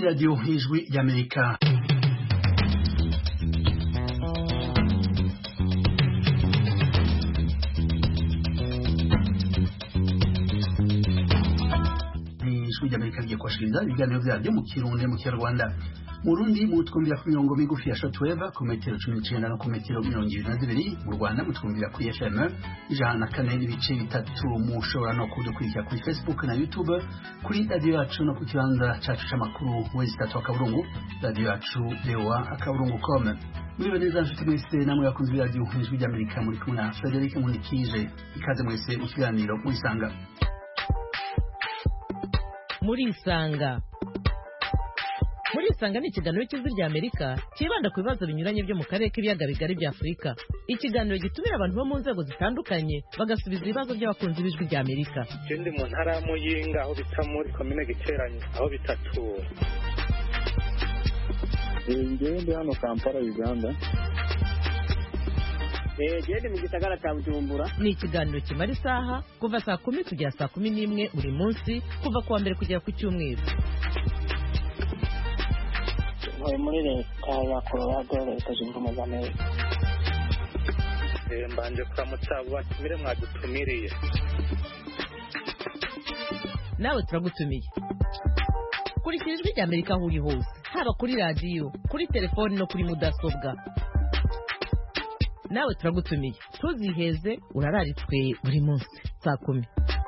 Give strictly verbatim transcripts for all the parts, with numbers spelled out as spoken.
Radio Ijwi y'Amerika. Ijwi y'Amerika rigiye kwashiriza ibiganiro vyaryo mu Kirundi mu Kinyarwanda. Mu Burundi mutwumvira ku mirongo migufi ya shortwave ku metero cumi n'icenda no ku metero mirongo ibiri na zibiri, mu Rwanda mutwumvira kuri F M ijana na kane n'ibice bitatu, mushobora no kudukurikira kuri Facebook na YouTube, kuri radio yacu no ku kibanza cacu c'amakuru wezi tatu akaburungu radio yacu dewa akaburungu com. Muri neza nshuti mwese namwe bakunze radio Ijwi y'Amerika, muri kumwe na Frederic Munikije. Ikaze mwese mu kiganiro Murisanga. Murisanga Murisanga ni ikiganiro cy'Ijwi ry'Amerika kibanda ku bibazo binyuranye byo mu karere k'ibiyaga bigari bya Afurika. Ikiganiro gitumira abantu bo mu nzego zitandukanye bagasubiza ibibazo by'abakunzi b'Ijwi ry'Amerika. Ndi mu ntara ya Muyinga aho bita muri komine Giteranye aho bitatu. Ndi hano Kampala Uganda. Eh gende mu gisagara cya Bujumbura. Ni ikiganiro kimara isaha kuva saa kumi kugera saa kumi n'imwe buri munsi kuva kuwa mbere kugera ku cyumweru. Muri leta ya Colorado leta zunze ubumwe za Amerika. Mbanje kuramutsa batumire mwadutumiriye. Nawe turagutumiye. Kurikira Ijwi ry'Amerika aho uri hose, haba kuri radio, kuri telefone no kuri mudasobwa. Nawe turagutumiye. Tuziheze urararitswe buri munsi saa kumi.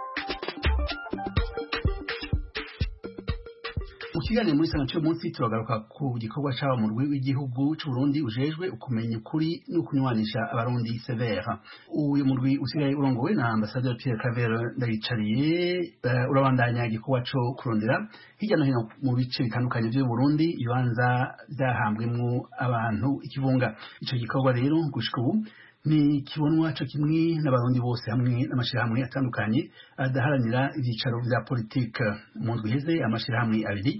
Ukiganira muri sana cyo munsi turagaruka ku gikorwa cyaba mu rwego w'igihugu cy'u Burundi ujejwe ukumenya ukuri no kunywanisha abarundi severa. Uyu murwi usigaye urongowe na Ambassadeur Pierre Claver Ndayicariye, uh, urabandanya gikorwa cyo kurondera hirya no hino mu bice bitandukanye by'u Burundi ibanza byahambwemo abantu ikivunga. Ico gikorwa rero gushika ubu ni kibonwa cyo kimwe n'abarundi bose hamwe n'amashirahamwe atandukanye adaharanira ibyicaro bya politike. Mu ndwi heze amashirahamwe abiri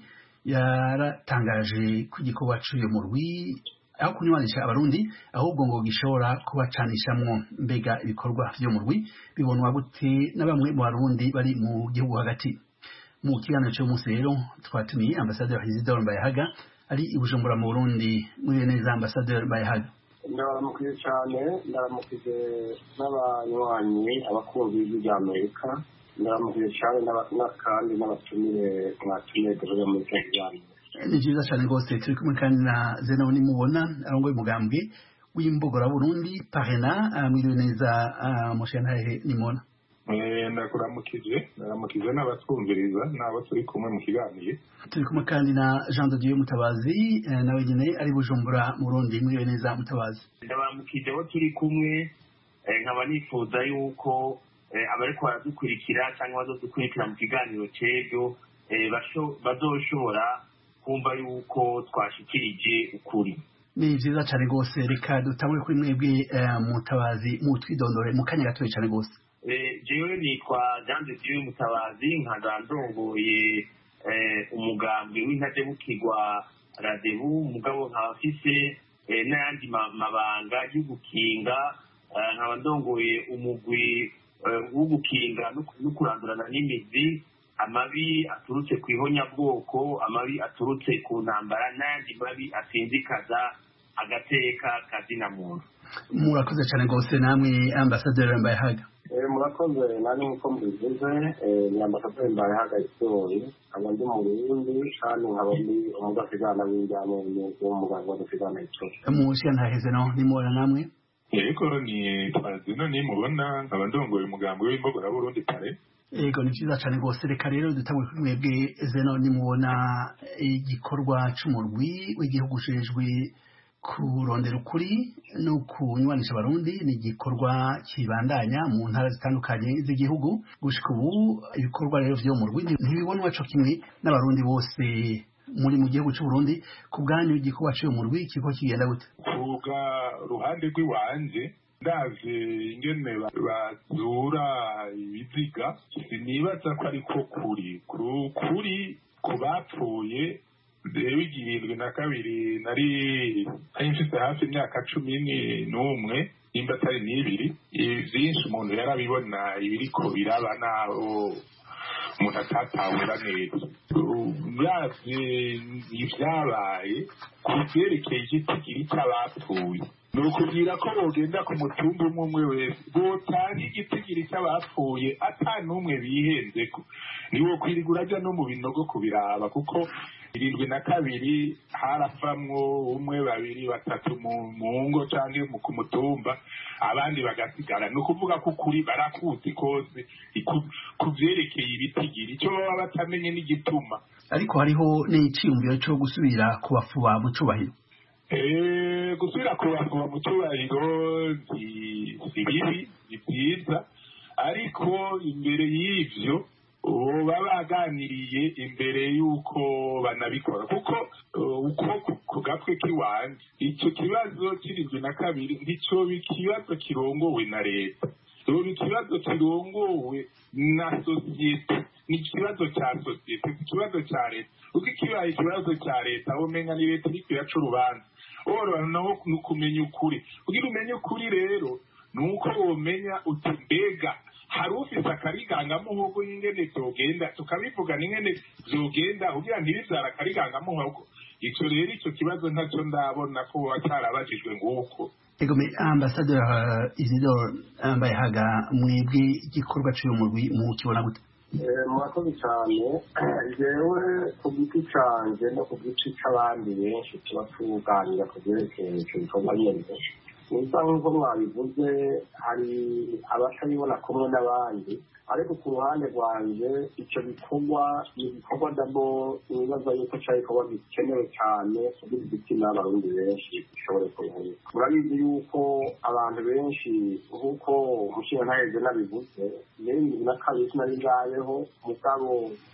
yaratangaje ku gikorwa cy'uyu murwi aho kunywanisha abarundi ahubwo ngo gishobora kubacanishamwo. Mbega ibikorwa by'uyu murwi bibonwa gute na bamwe mu barundi bari mu gihugu hagati? Mu kiganiro cyo munsi rero twatumiye Ambassadeur Isidore Mbayahaga ari i Bujumbura mu Burundi. Muri neza Ambassadeur Mbayahaga. Ndaramukije cyane, ndaramukije n'abanywanyi abakunzi b'Ijwi ry'Amerika, ndaramukije cyane n'akandi n'abatumire mwatumiye dore muri Kenya. Ni byiza cyane rwose turi kumwe kandi na Zeno nimubona arongoye umugambwe w'imbogora Burundi Parena. Mwiriwe neza mushenhahe nimona. Eh ndakuramukije, ndaramukije n'abatwumviriza n'abo turi kumwe mu kiganiro. Turi kumwe kandi na Jean de Dieu Mutabazi nawe nyene ari Bujumbura mu Burundi. Mwiriwe neza Mutabazi. Ndabaramukije abo turi kumwe, nkaba nifuza yuko abariko baradukurikira cyangwa bazodukurikira mu kiganiro cy'ejo bazoshobora kumva yuko twashikirije ukuri. Ni vyiza cyane rwose, reka dutangure kuri mwebwe Mutabazi mutwidondore mu kanya gatoya cyane rwose. Jewe nitwa Jean de Dieu Mutabazi, nkaba ndongoye umugambi w'intadebukirwa radebu, umugabo nkaba afise n'ayandi mabanga yo gukinga, nkaba ndongoye umugwi wo gukinga no kurandurana n'imizi amabi aturutse ku ihonyabwoko, amabi aturutse ku ntambara n'ayandi mabi asinzikaza agateka kazina muntu. Murakoze cyane rwose namwe Ambassadeur Mbayahaga. Eh murakoze nani nko mbivuze, ni Ambassadeur Mbayahaga Isori, aba ndi mu Burundi kandi nkaba ndi umugafigana w'injyamo w'umuganga wa Dufigana Isori. Mushya ntaheze no nimubona namwe? Yego ni twazino nimubona nkaba ndongoye umugambi w'imbogora Burundi pare. Ego ni byiza cyane rwose, reka rero dutangure kuri mwebwe Zeno nimubona igikorwa c'umurwi w'igihugu ujejwe kurondera ukuri no kunywanisha abarundi. Ni igikorwa kibandanya mu ntara zitandukanye z'igihugu. Gushika ubu ibikorwa rero vyo mu Rwanda ntibibonwa co kimwe n'abarundi bose muri mu gihugu cy'u Burundi. Ku bwanyu igikorwa cyo mu Rwanda kiko kigenda gute? Kuga ruhande rw'iwanje ndaje ingene bazura ibiziga, sinibaza ko ariko kuri kuri ku bapfuye. Dewe igihindwe na kabiri nari mfite hafi imyaka cumi n'umwe nimba atari n'ibiri. Byinshi umuntu yarabibona ibiriko biraba naho umuntu atatahura neza uravye ivyabaye ku vyerekeye igitigiri c'abapfuye ni ukubwira ko bogenda ku mutumba umwe umwe wese botanga igitigiri c'abapfuye ata n'umwe bihenzeko niwo kwirirwa uraja no mu binogo kubiraba kuko irindwi na kabiri harapfamwo umwe babiri batatu mu ngo canke ku mutumba abandi bagasigara ni ukuvuga ko ukuri barakuzi kose ku vyerekeye ibitigiri ico baba batamenye n'igituma ariko hariho n'iciyumviro co gusubira kubafuba mu cubahiro gusubira kubafuba mu cubahiro si bibi ni vyiza ariko imbere y'ivyo baba baganiriye imbere y'uko banabikora kuko uko ku gatwe k'iwanje icyo kibazo kirindwi na kabiri ntico ikibazo kirongowe na leta so ikibazo kirongowe na sosiyete ni ikibazo cya sosiyete ikibazo cya leta kuko ikibaye ikibazo cya leta womenga ni leta iriko iraca urubanza oro naho kumenya ukuri kugira umenye ukuri rero nuko womenya uti mbega hari ufise akarigangamuhogo n'ingene vyogenda tukabivuga n'ingene vyogenda kugira ntibivyara akarigangamuhogo ico rero ico kibazo ntaco ndabona ko wacarabajijwe nguko egome ambasaderi Isidore Mbayahaga mwebwe igikorwa c'uyu murwi mu kibona gute murakoze cyane jewe ku giti canje no ku giti c'abandi benshi tuba tuganira ku vyerekeye ico gikorwa nyene niba nk'uko mwabivuze hari abatabibona kumwe n'abandi ariko ku ruhande rwanje icyo gikorwa ni igikorwa dabo nibaza yuko cya gikorwa gikenewe cyane kugira igitsina n'abarundi benshi gishobore kuruhuka murabizi yuko abantu benshi nk'uko umushinga ntaheze nabivuze n'ibindi na kabiri sinari ngayeho mugabo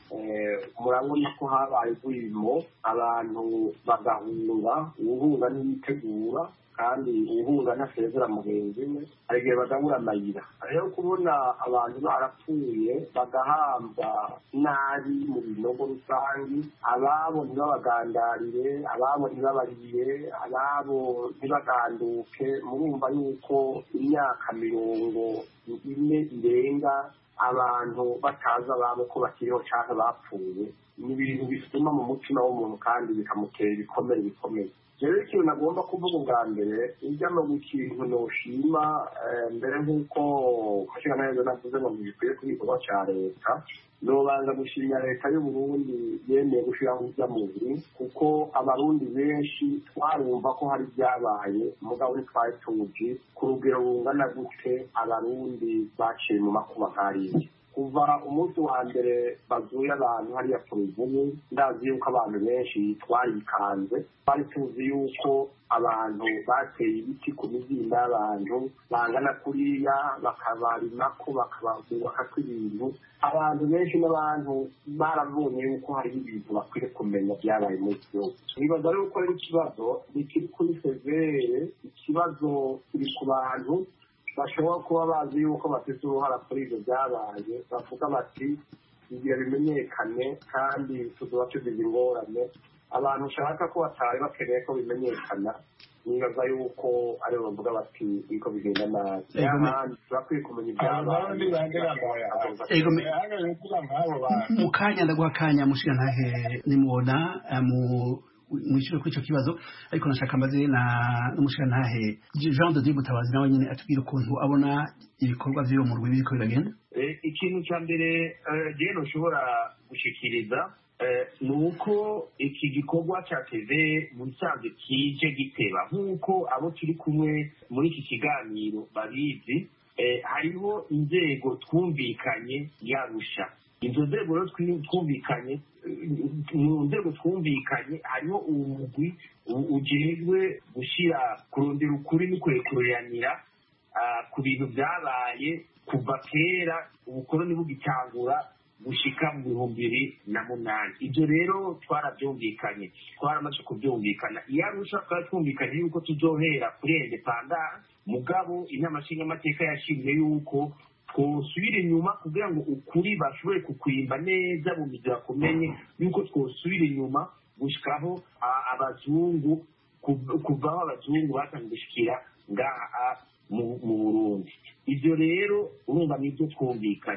murabona ko habaye urwimo abantu bagahunga uwuhunga ntiyitegura kandi uwuhunga ntasezera mugenzi we hari igihe bagabura amayira rero kubona abantu barapfuye bagahambwa nabi mu binogo rusangi ababo ntibabagandarire ababo ntibabariye ababo ntibaganduke murumva yuko imyaka mirongo ine irenga abantu batazi ababo ko bakiriho cyangwa bapfuye ni ibintu bituma mu mutima w'umuntu kandi bikamutera ibikomere bikomeye rero ikintu nagomba kuvuga ubwa mbere ijya no gukintu noshima mbere nk'uko umushinga neza navuze ngo ntibikwiye ku gikorwa cya leta nobanza gushimira leta y'uburundi yemeye gushiraho iby'amubiri kuko abarundi benshi twarumva ko hari ibyabaye mugabo ntitwari tuzi ku rugero rungana gute abarundi baciye mu makuba nk'ariya kuva umunsi wa mbere bazuye abantu hariya ku ruvubu ndazi yuko abantu benshi twarikanze twari tuzi yuko abantu bateye ibiti ku mizinda y'abantu bangana kuriya bakabarimako bakabubakako ibintu abantu benshi n'abantu barabonye yuko hari ibintu bakwiye kumenya byabaye muri iki gihugu nibaza rero ko ari ikibazo nikiri kuri severe ikibazo kiri ku bantu bashobora kuba bazi yuko bafite uruhara kuri ibyo byabaye bavuga bati igihe bimenyekane kandi tuzoba tugize ingorane abantu ushaka ko batari bakeneye ko bimenyekana nibaza yuko aribo bavuga bati biko bigenda nabi n'ahandi bakwiye kumenya ibyabaye mu kanya ndaguha akanya mushinga ntahe nimubona mu mwishyure kuri icyo kibazo ariko nashaka mbaze na n'umushinga ntahe Jean de Dieu Mutabazi nawe nyine atubwira ukuntu abona ibikorwa by'uwo murwi biriko biragenda. Ikintu cya mbere je noshobora gushikiriza ni uko iki gikorwa cyateze mu bisanzwe kije giteba nk'uko abo turi kumwe muri iki kiganiro babizi hariho inzego twumvikanye yarusha izo nzego rero twumvikanye mu nzego twumvikanye hariho umugwi ujejwe gushyira kurondera ukuri n'ukurekuranira ku bintu byabaye kuva kera ubukoroni bugitangura gushika mu bihumbi bibiri na munani ibyo rero twarabyumvikanye twaramaze kubyumvikana iyo arusha twari twumvikanye yuko tuzohera kuri independance mugabo inama nshingamateka yashimye yuko twosubira inyuma kugira ngo ukuri bashobore kukwimba neza mu mizi bakumenye yuko twosubira inyuma gushikaho abazungu kuvaho abazungu batangiye gushikira ngaha mu Burundi ibyo rero urumva nibyo twumvikanye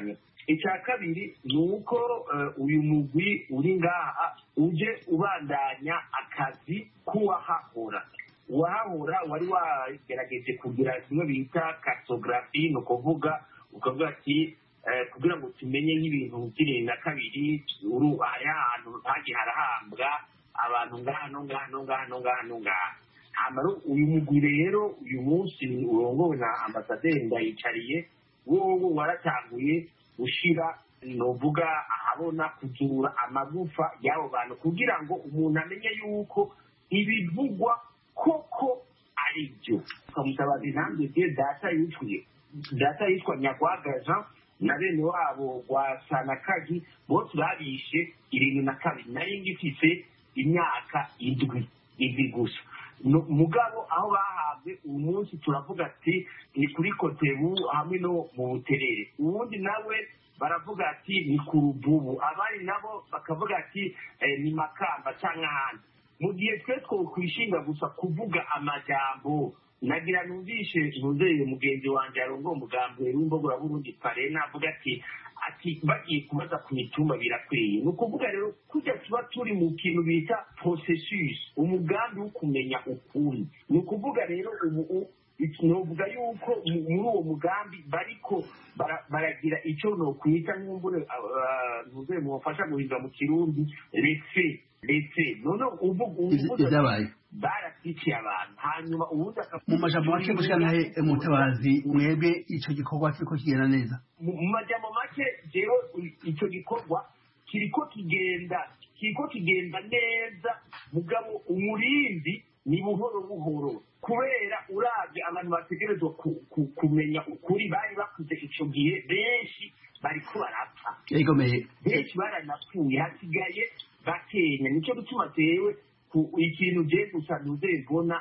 icya kabiri ni uko uyu mugwi uri ngaha uje ubandanya akazi k'uwahahora uwahahora wari wagerageje kugira kimwe bita cartographie ni ukuvuga ukavuga ati kugira ngo tumenye nk'ibintu by'irindwi na kabiri hari ahantu hagiye harahambwa abantu ngano ngano ngano ngano ngano hanyuma uyu mugwi rero uyu munsi urongowe na ambasaderi Ndayicariye wowe waratanguye gushira novuga ahabona kuzura amagufa y'abo bantu kugira ngo umuntu amenye yuko ibivugwa koko ari byo Mutabazi intambwe bye data yitwiye data yitwa Nyagwagaza na bene wabo wa Sanakagi bose babishe irindwi na kabiri nari ngifise imyaka indwi indwi gusa mugabo aho bahabwe uyu munsi turavuga ati ni kuri Kotebu hamwe no mu Buterere ubundi nawe baravuga ati ni ku Ruvubu abari nabo bakavuga ati ni Makamba cyangwa ahandi mu gihe twe twokwishinga gusa kuvuga amajambo nagira numvishe nuzeye mugenzi wanje arongo umugambi w'imbogora Burundi Parena avuga ati ati bagiye kubaza ku mitumba birakwiye ni ukuvuga rero kujya tuba turi mu kintu bita processus umugambi wo kumenya ukuri ni ukuvuga rero ubu novuga yuko muri uwo mugambi bariko baragira icyo no kwita nk'umbure nuzeye mufasha guhiga mu Kirundi refe refe none ubu ubu byabaye baratikiye abantu hanyuma ubundi mu majambo make mushanahe Mutabazi mwebwe icyo gikorwa kiriko kigenda neza mu majambo make rero icyo gikorwa kiriko kigenda kiriko kigenda neza mugabo umurindi ni buhoro buhoro kubera urabye abantu bategerezwa kumenya ukuri bari bakuze icyo gihe benshi bariko barapfa benshi baranapfuye hasigaye bakenya nicyo gituma tewe ikintu je gusa ntuzebona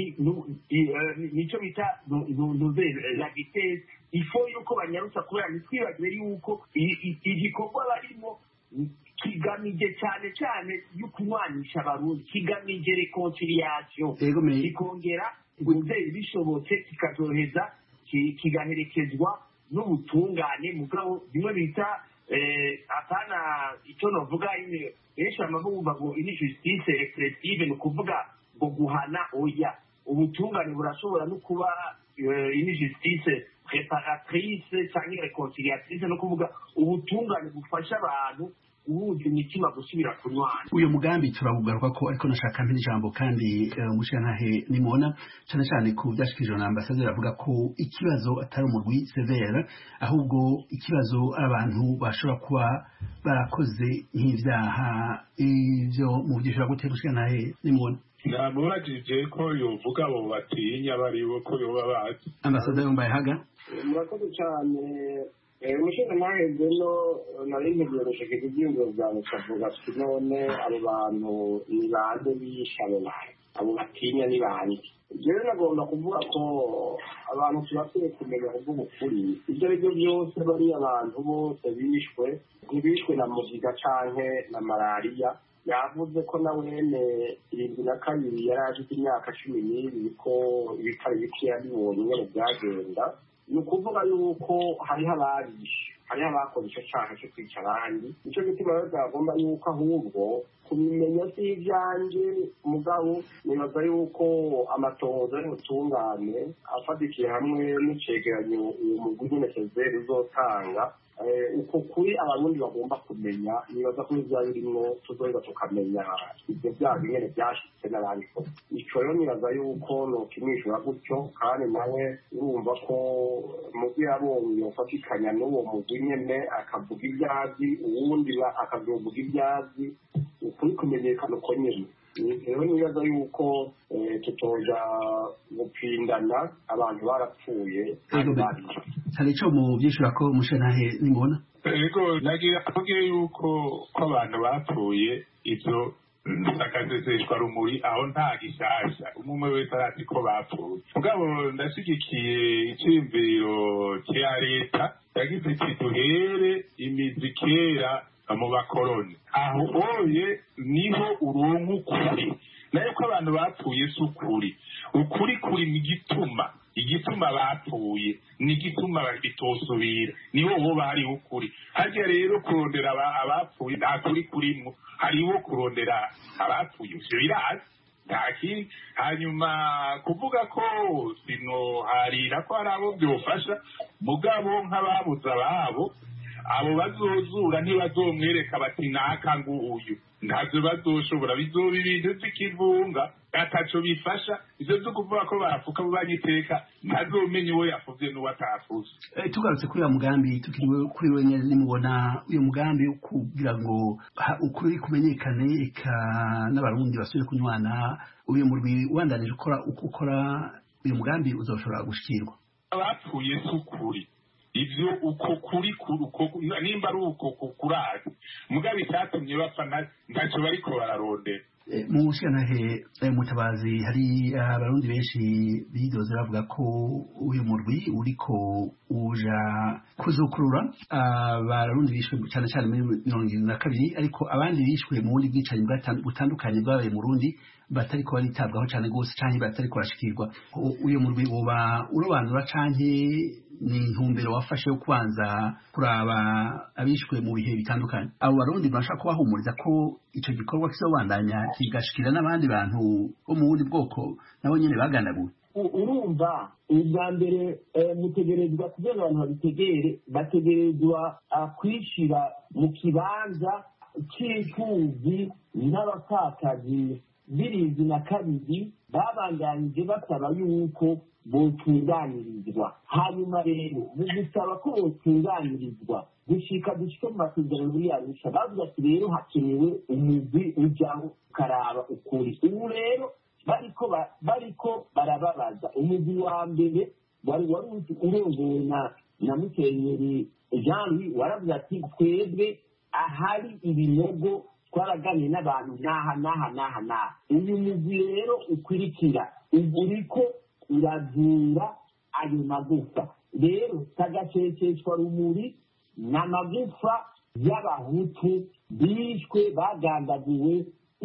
nicyo bita la vitesse ifo yuko banyarutsa kubera nitwibagire yuko igikorwa barimo kigamije cyane cyane y'ukunywanisha abarundi kigamije reconciliation kikongera umuvyeyi bishobotse kikazoheza kigaherekezwa n'ubutungane mugabo bimwe bita apana icyo novuga benshi bamavuga ngo ini justice repressive ni ukuvuga ngo guhana oya ubutungane burashobora no kuba ini justice reparatrice cyangwa reconciliatrice no kuvuga ubutungane bufasha abantu ubuze imitima gusubira kunywana uyu mugambi turabugaruka ko ariko nashaka mpi ijambo kandi umushirantahe nimubona cyane cyane ku byashikijwe na ambasaderi avuga ko ikibazo atari umurwi severe ahubwo ikibazo abantu bashobora kuba barakoze nk'ivyaha ivyo mu byishura gute mushirantahe nimubona namubajije ko yovuga abo batinya baribo ko yoba bazi ambasaderi umbaye haga murakoze cyane umushinga ntaheze no nari nteguye gushikira ibyiyumviro byanjye kavuga ati none abo bantu ni bande bishe abo bantu abo batinya ni bande rero nagomba kuvuga ko abantu tubakwiye kumenya kuvuga ukuri ibyo ari byo byose bariya abantu bose bishwe ntibishwe na mugiga canke na malariya yavuze ko na wene irindwi na kabiri yari afite imyaka cumi n'ibiri ko ibitari bikeya bibonye nyene byagenda ni ukuvuga yuko hariho ababishe hariho abakoze icyo cyaha cyo kwica abandi nicyo gituma rero byagomba yuko ahubwo kubimenya si ibyanjye mugabo nibaza yuko amatohoza y'ubutungane afatikiye hamwe n'icegeranyo uwo mugwi nyine sezeri uzotanga uko kuri abarundi bagomba kumenya nibaza ko ibyo birimwo tuzoheza tukamenya ibyo byaha nyene byashitse n'ababikoze ico rero nibaza yuko nokimwishura gutyo kandi nawe urumva ko mugwi yabonye yofatikanya n'uwo mugwi nyene akavuga ibyazi uwundi akazovuga ibyazi ukuri kumenyekana uko nyene rero nibaza yuko tutoja gupindana abantu barapfuye hari ico mu byishura ko mushirantahe nimubona ego nagira avuge yuko ko abantu bapfuye ivyo akazeseshwa rumuri aho nta gishasha umwe wese arazi ko bapfuye mugabo ndashigikiye iciyumviro cya leta yagize iti duhere imizi kera mu bakoroni aho oye niho uronka ukuri nayo ko abantu bapfuye si ukuri ukuri kuri mu gituma igituma bapfuye ni igituma bitosubira niho bo hariho ukuri harya rero kurondera abapfuye nta kuri kurimo hariho kurondera abapfuye ivyo birazi ntaki hanyuma kuvuga ko sino harira ko hari abo byofasha mugabo nk'ababuze ababo abo bazozura ntibazomwereka bati naka nguyu ntavyo bazoshobora bizoba ibintu vy'ikivunga ataco bifasha ivyo vyo kuvuga ko barafuka banyiteka ntazomenya uwo yafuvye n'uwo atafuze. Tugarutse kuri uwo mugambi tukiriwe kuri we nyene nimubona uyo mugambi wo kugira ngo ukuri kumenyekane eka n'abarundi basubire kunywana uyu murwi wandanije ukora uko ukora uyu mugambi uzoshobora gushikirwa. Abapfuye si ukuri ivyo uko kuri uko nimba ari uko kurazi mugabe cyatumye bapfa ntacyo bariko bararondera. Mu Mushyantare Mutabazi hari abarundi benshi bidoze bavuga ko uyu murwi uriko uja kuzukurura abarundi bishwe cyane cyane muri mirongo irindwi na kabiri ariko abandi bishwe mu bundi bwicanyi butandukanye bwabaye mu Burundi batariko baritabwaho cyane gose canke batariko barashikirwa. Uyu murwi uba urobanura canke ni intumbero wafashe yo kwanza kuraba abishwe mu bihe bitandukanye. Abo barundi bashaka kubahumuriza ko ico gikorwa kizobandanya kigashikira n'abandi bantu bo mu bundi bwoko nabo nyene bagandaguye. Urumva ubwa mbere mutegerezwa kugira abantu babitegere bategerezwa kwishira mu kibanza c'imfuvyi n'abapfakazi b'irindwi na kabiri babandanije basaba yuko botunganirizwa. Hanyuma rero mu gusaba ko botunganirizwa gushika dushike mu masezerano muri Arusha bavuga ati rero hakenewe umugwi ujaho ukaraba ukuri. Ubu rero bariko bariko barababaza umugwi wa mbere wari wari urongowe na na Musenyeri Jean waravuze ati twebwe ahari ibinogo twaraganiye n'abantu naha naha naha naha. Uyu mugwi rero ukurikira uriko urazura ayo magufa rero tagaceceshwa rumuri n'amagufa y'abahutu bishwe bagandaguwe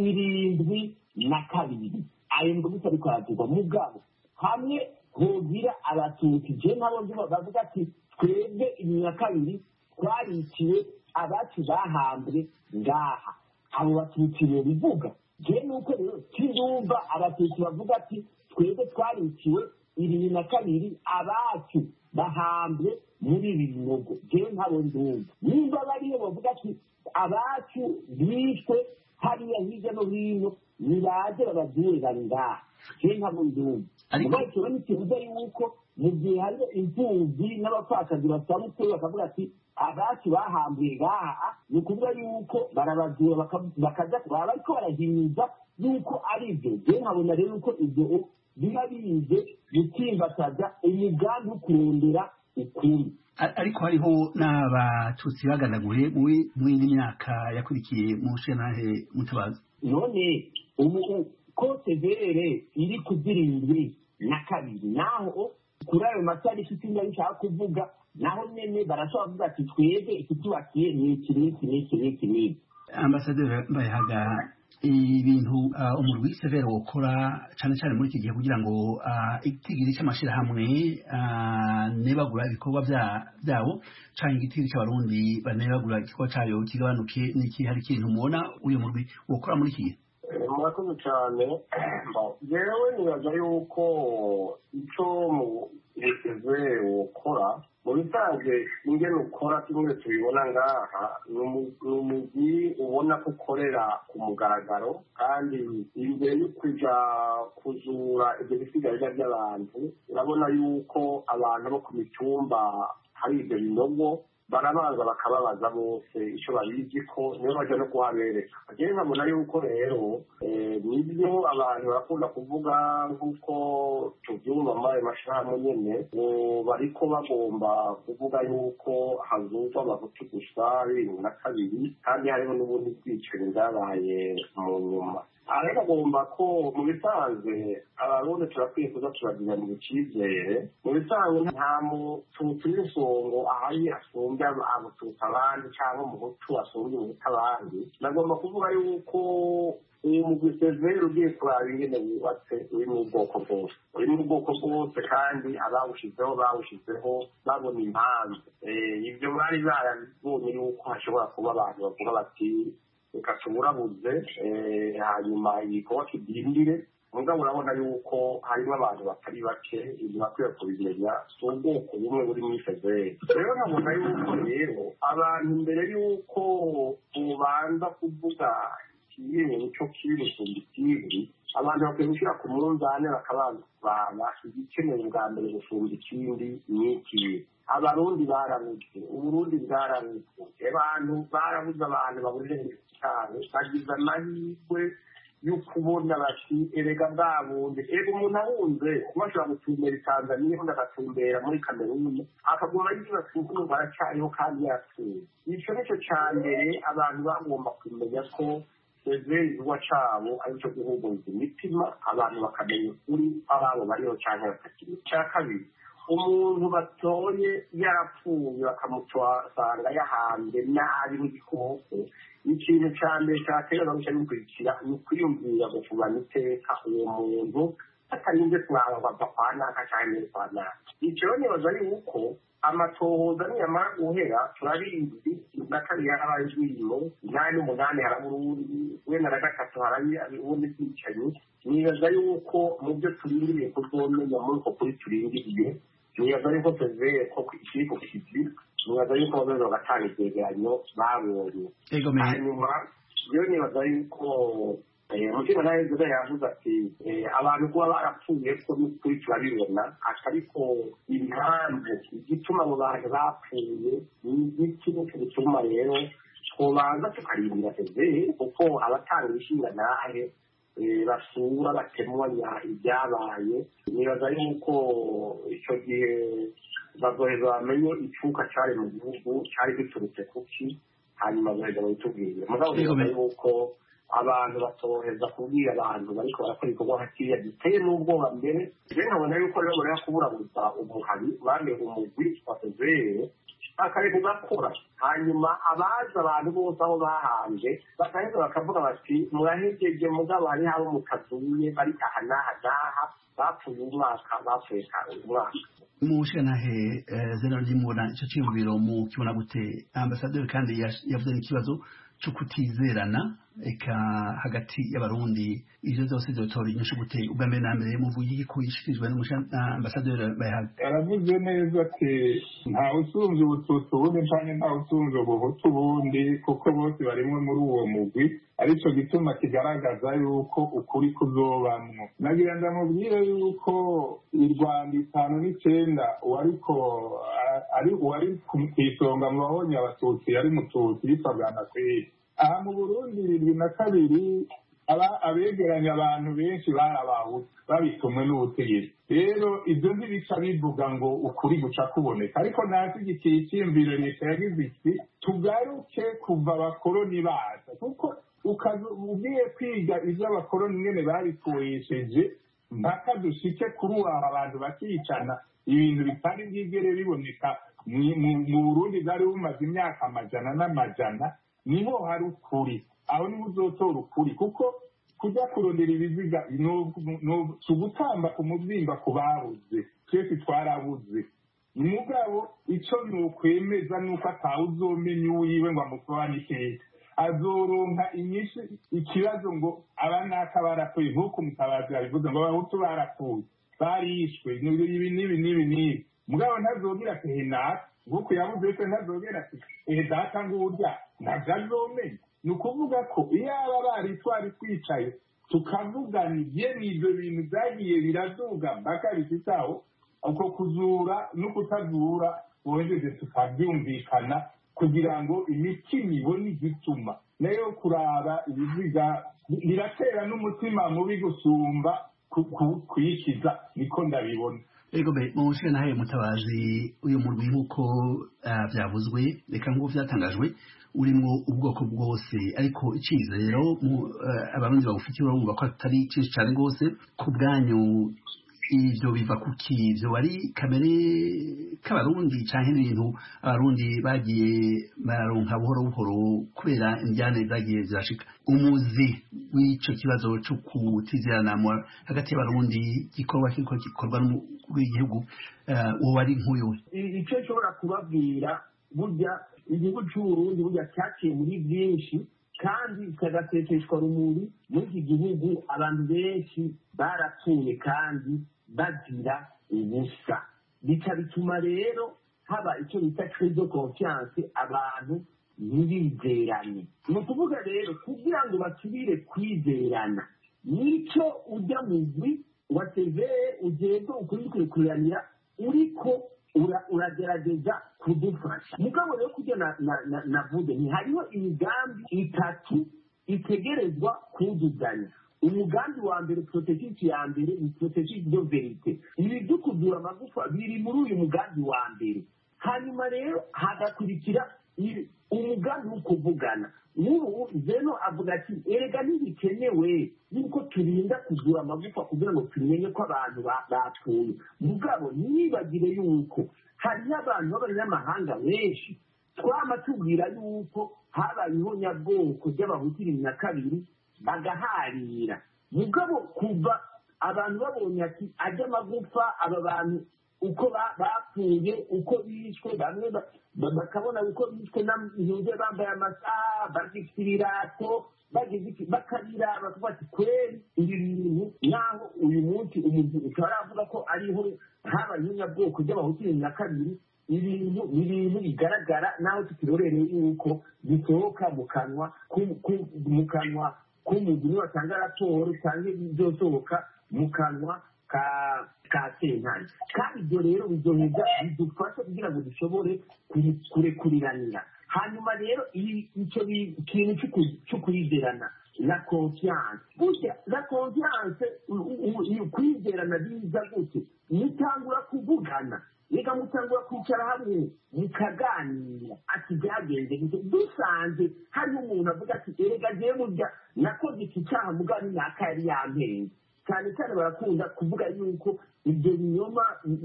irindwi na kabiri. Ayo magufa ariko arazurwa mugabo hamwe hogira abatutsi je nabo nduba bavuga ati twebwe irindwi na kabiri twariciwe abacu bahambwe ngaha. Abo batutsi bo bivuga je nuko rero kirumva abatutsi bavuga ati twebwe twariciwe irindwi na kabiri abacu bahambwe muri ibi binogo. Je ntabo ndumva nimba bariyo bavuga ati abacu bishwe hariya hirya no hino nibaje babazurira ngaha. Je ntabo ndumva ariko ikibazo n'ikibuza yuko mu gihe hariyo imfuvyi n'abapfakazi basaba ukuri bakavuga ati abacu bahambwe ngaha ni ukuvuga yuko barabazura bakaja baba bariko barahimiza yuko ari byo. Je nkabona rero yuko ibyo biba bize gutsimbataza umugambi wo kurondera ukuri. Ariko hariho n'abatutsi baganaguye mu yindi myaka yakurikiye mu Mushyantare Mutabazi. None ubu ko severe iri ku zirindwi na kabiri naho kuri ayo matariki itinda bishaka kuvuga naho nyene barashobora kuvuga ati twebwe ikitubakiye ni iki n'iki n'iki n'iki n'iki. Ambasaderi Mbayahaga ibintu umurwi severe wokora cyane cyane muri iki gihe kugira ngo igitigiri cy'amashirahamwe nebagura ibikorwa byabo canke igitigiri cy'abarundi banebagura igikorwa cayo kigabanuke n'iki hari ikintu mubona uyu murwi wokora muri iki gihe? Murakoze cyane. Jewe nibaza yuko ico mu severe wokora mu bisanzwe ingene ukora kimwe tubibona ngaha ni umugwi ubona ko ukorera ku mugaragaro kandi imbere yo kuja kuzura ibyo bisigarira by'abantu urabona yuko abantu bo ku mitumba hari ibyo binogo barabanza bakababaza bose icyo babizi ko niyo baja no kuhabereka. Jewe nkabona yuko rero nibyo abantu barakunda kuvuga nk'uko tuvyumva muri ayo mashirahamwe nyene bariko bagomba kuvuga yuko hazuzwa abahutu gusa bibiri na kabiri kandi hariho n'ubundi bwicanyi bwabaye mu nyuma. Ariko agomba ko mu bisanzwe abarundi turakwiye kuza turagira mu bicizere. Mu bisanzwe nta mututsi w'insongo ahari asumbya abututsi abandi cyangwa umuhutu asumbya umuhutu abandi. Nagomba kuvuga yuko uyu mugwi severe ugiye kuraba ingene wubatse uri mu bwoko bwose uri mu bwoko bwose kandi abawushizeho bawushizeho babona impamvu ibyo bari barabonye yuko hashobora kuba abantu bavuga bati reka tuburabuze hanyuma igikorwa kidindire mugabo urabona yuko harimo abantu batari bake ibyo bakwiye kubimenya si ubwoko bumwe buri muri severe rero nkabona yuko rero abantu mbere yuko ubanza kuvuga ikintu cyo kiri gusumba ikindi abantu bakwiye gushyira ku munzane bakabanza kuraba igikenewe bwa mbere gusumba ikindi ni iki abarundi barabuze uburundi bwarabuze abantu barabuze abantu babuze cyane bagize amahirwe yo kubona bati erega bwabundi ego umuntu ahunze kuba ashobora gutumbera Tanzania undi agatumbera muri Kameruni akaguma yiba kuko baracyariho kandi yapfuye icyo nicyo cya mbere abantu bagomba kumenya ko severe igikorwa cyabo ari cyo guhuguriza imitima abantu bakamenya ukuri ababo bariho cyangwa batakiri icya kabiri umuntu batoye yarapfuye bakamutwasanga yahanze nabi mu gikoko ikintu cya mbere cyaterwa gushya n'ukurikira ni ukwiyumvira gufubana iteka uwo muntu atarinze kuraba bava kwa naka cyangwa kwa naka icyo nibaza yuko amatohoza niyamara guhera turabizi na kabiri harabaye urwimo inani n'umunani haraburundi wenda na gatatu harabi ubundi bwicanyi nibaza yuko mu byo turindiriye kuzomenya muri uko kuri turindiriye nibaza yuko severe ko ikiri ku kizi nibaza yuko bazaza bagatanga ivyegeranyo babonye hanyuma rero nibaza yuko umutima nawe nzoga yavuze ati abantu kuba barapfuye ko n'ukuri turabibona ariko impamvu igituma abo bantu bapfuye n'iki n'icyo gituma rero twobanza tukarindira severe kuko abatanga ibishinga nahe basura batemanya ibyabaye nibaza yuko icyo gihe bazoheza bamenye icuka cyari mu gihugu cyari giturutse kuki hanyuma bazoheza babitubwire mugabo nibaza yuko abantu batoheza kubwira abantu bariko barakora ibikorwa hakiriya giteye n'ubwoba mbere rero nkabona yuko rero bareka kuburabuza umuhari bameye umugwi wa severe bakareka ugakora hanyuma abaza abantu bose aho bahanje bakaheza bakavuga bati murahejeje mugabo hari habo mutazuye bari aha n'aha n'aha bapfuye umwaka bapfuye umwaka mushanahe zero ry'imubona icyo cyiyumviro mu kibona gute ambasaderi kandi yavuze n'ikibazo cyo kutizerana eka hagati y'abarundi ivyo byose byotora inyishu gute ubwa mbere na mbere muvuye ko yishikirijwe n'ambasaderi Bayahaga aravuze neza ati ntawe usumvye ubututsi ubundi canke ntawe usumvye ubuhutu ubundi kuko bose barimwe muri uwo mugwi arico gituma kigaragaza yuko ukuri kuzobamwo nagira ndamubwire yuko i Rwanda itanu n'icenda uwariko ari uwari kw'isonga mu bahonye abatutsi yari mututsi yitwa Bwanakweli aha mu Burundi bibiri na kabiri aba abegeranya abantu benshi barabahutu babitumwe n'ubutegetsi rero ibyo ntibica bivuga ngo ukuri guca kuboneka ariko ntazi igihe icyiyumviro leta yagize iki tugaruke kuva abakoroni baza kuko ugiye kwiga ibyo abakoroni nyene babikoresheje mpaka dushike kuri ubu abantu bakicana ibintu bitari bwigere biboneka mu Burundi bwari bumaze imyaka amajana n'amajana niho hari ukuri aho niho uzotora ukuri kuko kujya kurondera ibiziga si ugutamba ku mubyimba ku babuze twese twarabuze umugabo icyo ni ukwemeza nuko atawe uzomenya uwiwe ngo amusobane iteka azoronka inyinshi ikibazo ngo aba naka barapfuye nk'uko Mutabazi yabivuze ngo abahutu barapfuye barishwe ibi n'ibi n'ibi n'ibi mugabo ntazobwira ati henaka nk'uko yabuze wese ntazobwira ati ehe data ngurya ntabwo azomenya ni ukuvuga ko iyo aba bari twari twicaye tukavugana ibye n'ibyo bintu byagiye biraduga mpaka bifitaho uko kuzura no kutazura bohejeje tukabyumvikana kugira ngo imitima ibone igituma nayo kuraba ibiziga biratera n'umutima mubi gusumba kuyikiza niko ndabibona ego be mushike nahe Mutabazi uyu murwi nkuko byavuzwe reka ngo vyatangajwe urimo ubwoko bwose ariko icizero abarundi bagufitiye urumva ko atari cyinshi cyane gose ku bwanyu ivyo biva kuki ivyo wari kamere k'abarundi canke n'ibintu abarundi bagiye bararonka buhoro buhoro kubera indyane zagiye zirashika umuzi w'ico kibazo co kutizerana hagati y'abarundi gikorwa kiriko gikorwa w'igihugu uwo wari nk'uyu icyo nshobora kubabwira burya igihugu c'uburundi burya cyaciye muri byinshi kandi kikagaseseshwa rumuri muri iki gihugu abantu benshi barapfuye kandi bazira ubusa bica bituma rero haba icyo bita crise de confiance abantu ntibizeranye ni ukuvuga rero kugira ngo basubire kwizerana nicyo ujya mugwi wa severe ugenda ukuri kurikuranira uriko uragerageza kudufasha mugabo rero kujya navuze ntihariho imigambi itatu itegerezwa kuduzanya umugambi wa mbere protective ya mbere ni protective de verite ibi byo kuvura amagufa biri muri uyu mugambi wa mbere hanyuma rero hagakurikira umugambi wo kuvugana n'ubu zeno avuga ati erega ntibikenewe yuko turinda kuvura amagufa kugira ngo tumenye ko abantu bapfuye mugabo ntibagire yuko hariyo abantu b'abanyamahanga benshi twama tubwira yuko habayeho nyabwoko ry'abahutu bibiri na kabiri bagaharira mugabo kuva abantu babonye ati ajya amagufa aba bantu uko bapfuye uko bishwe bamwe bakabona uko bishwe n'impuzu bambaye amasaha bagifite ibirato bakarira bakavuga ati kweri ibi bintu naho uyu munsi umuntu ushobora kuvuga ko ariho habayeho nyabwoko ry'abahutu bibiri na kabiri ibintu ni ibintu bigaragara naho tukirorereye yuko bisohoka mu kanwa mu kanwa k'umuntu niba atanga raporo cyangwa ibyosohoka mu kanwa ka ka sentare kandi ibyo rero bizoheza bidufasha kugira ngo dushobore kurekuriranira hanyuma rero icyo kintu cyo kwizerana la confiance burya la confiance kwizerana biza gute mutangura kuvugana reka mutangura kwicara hamwe mukaganira ati byagenze gute dusanze hariho umuntu avuga ati erega jewe burya nakoze iki cyaha mugani naka yari yampenze cyane cyane barakunda kuvuga yuko ibyo binyoma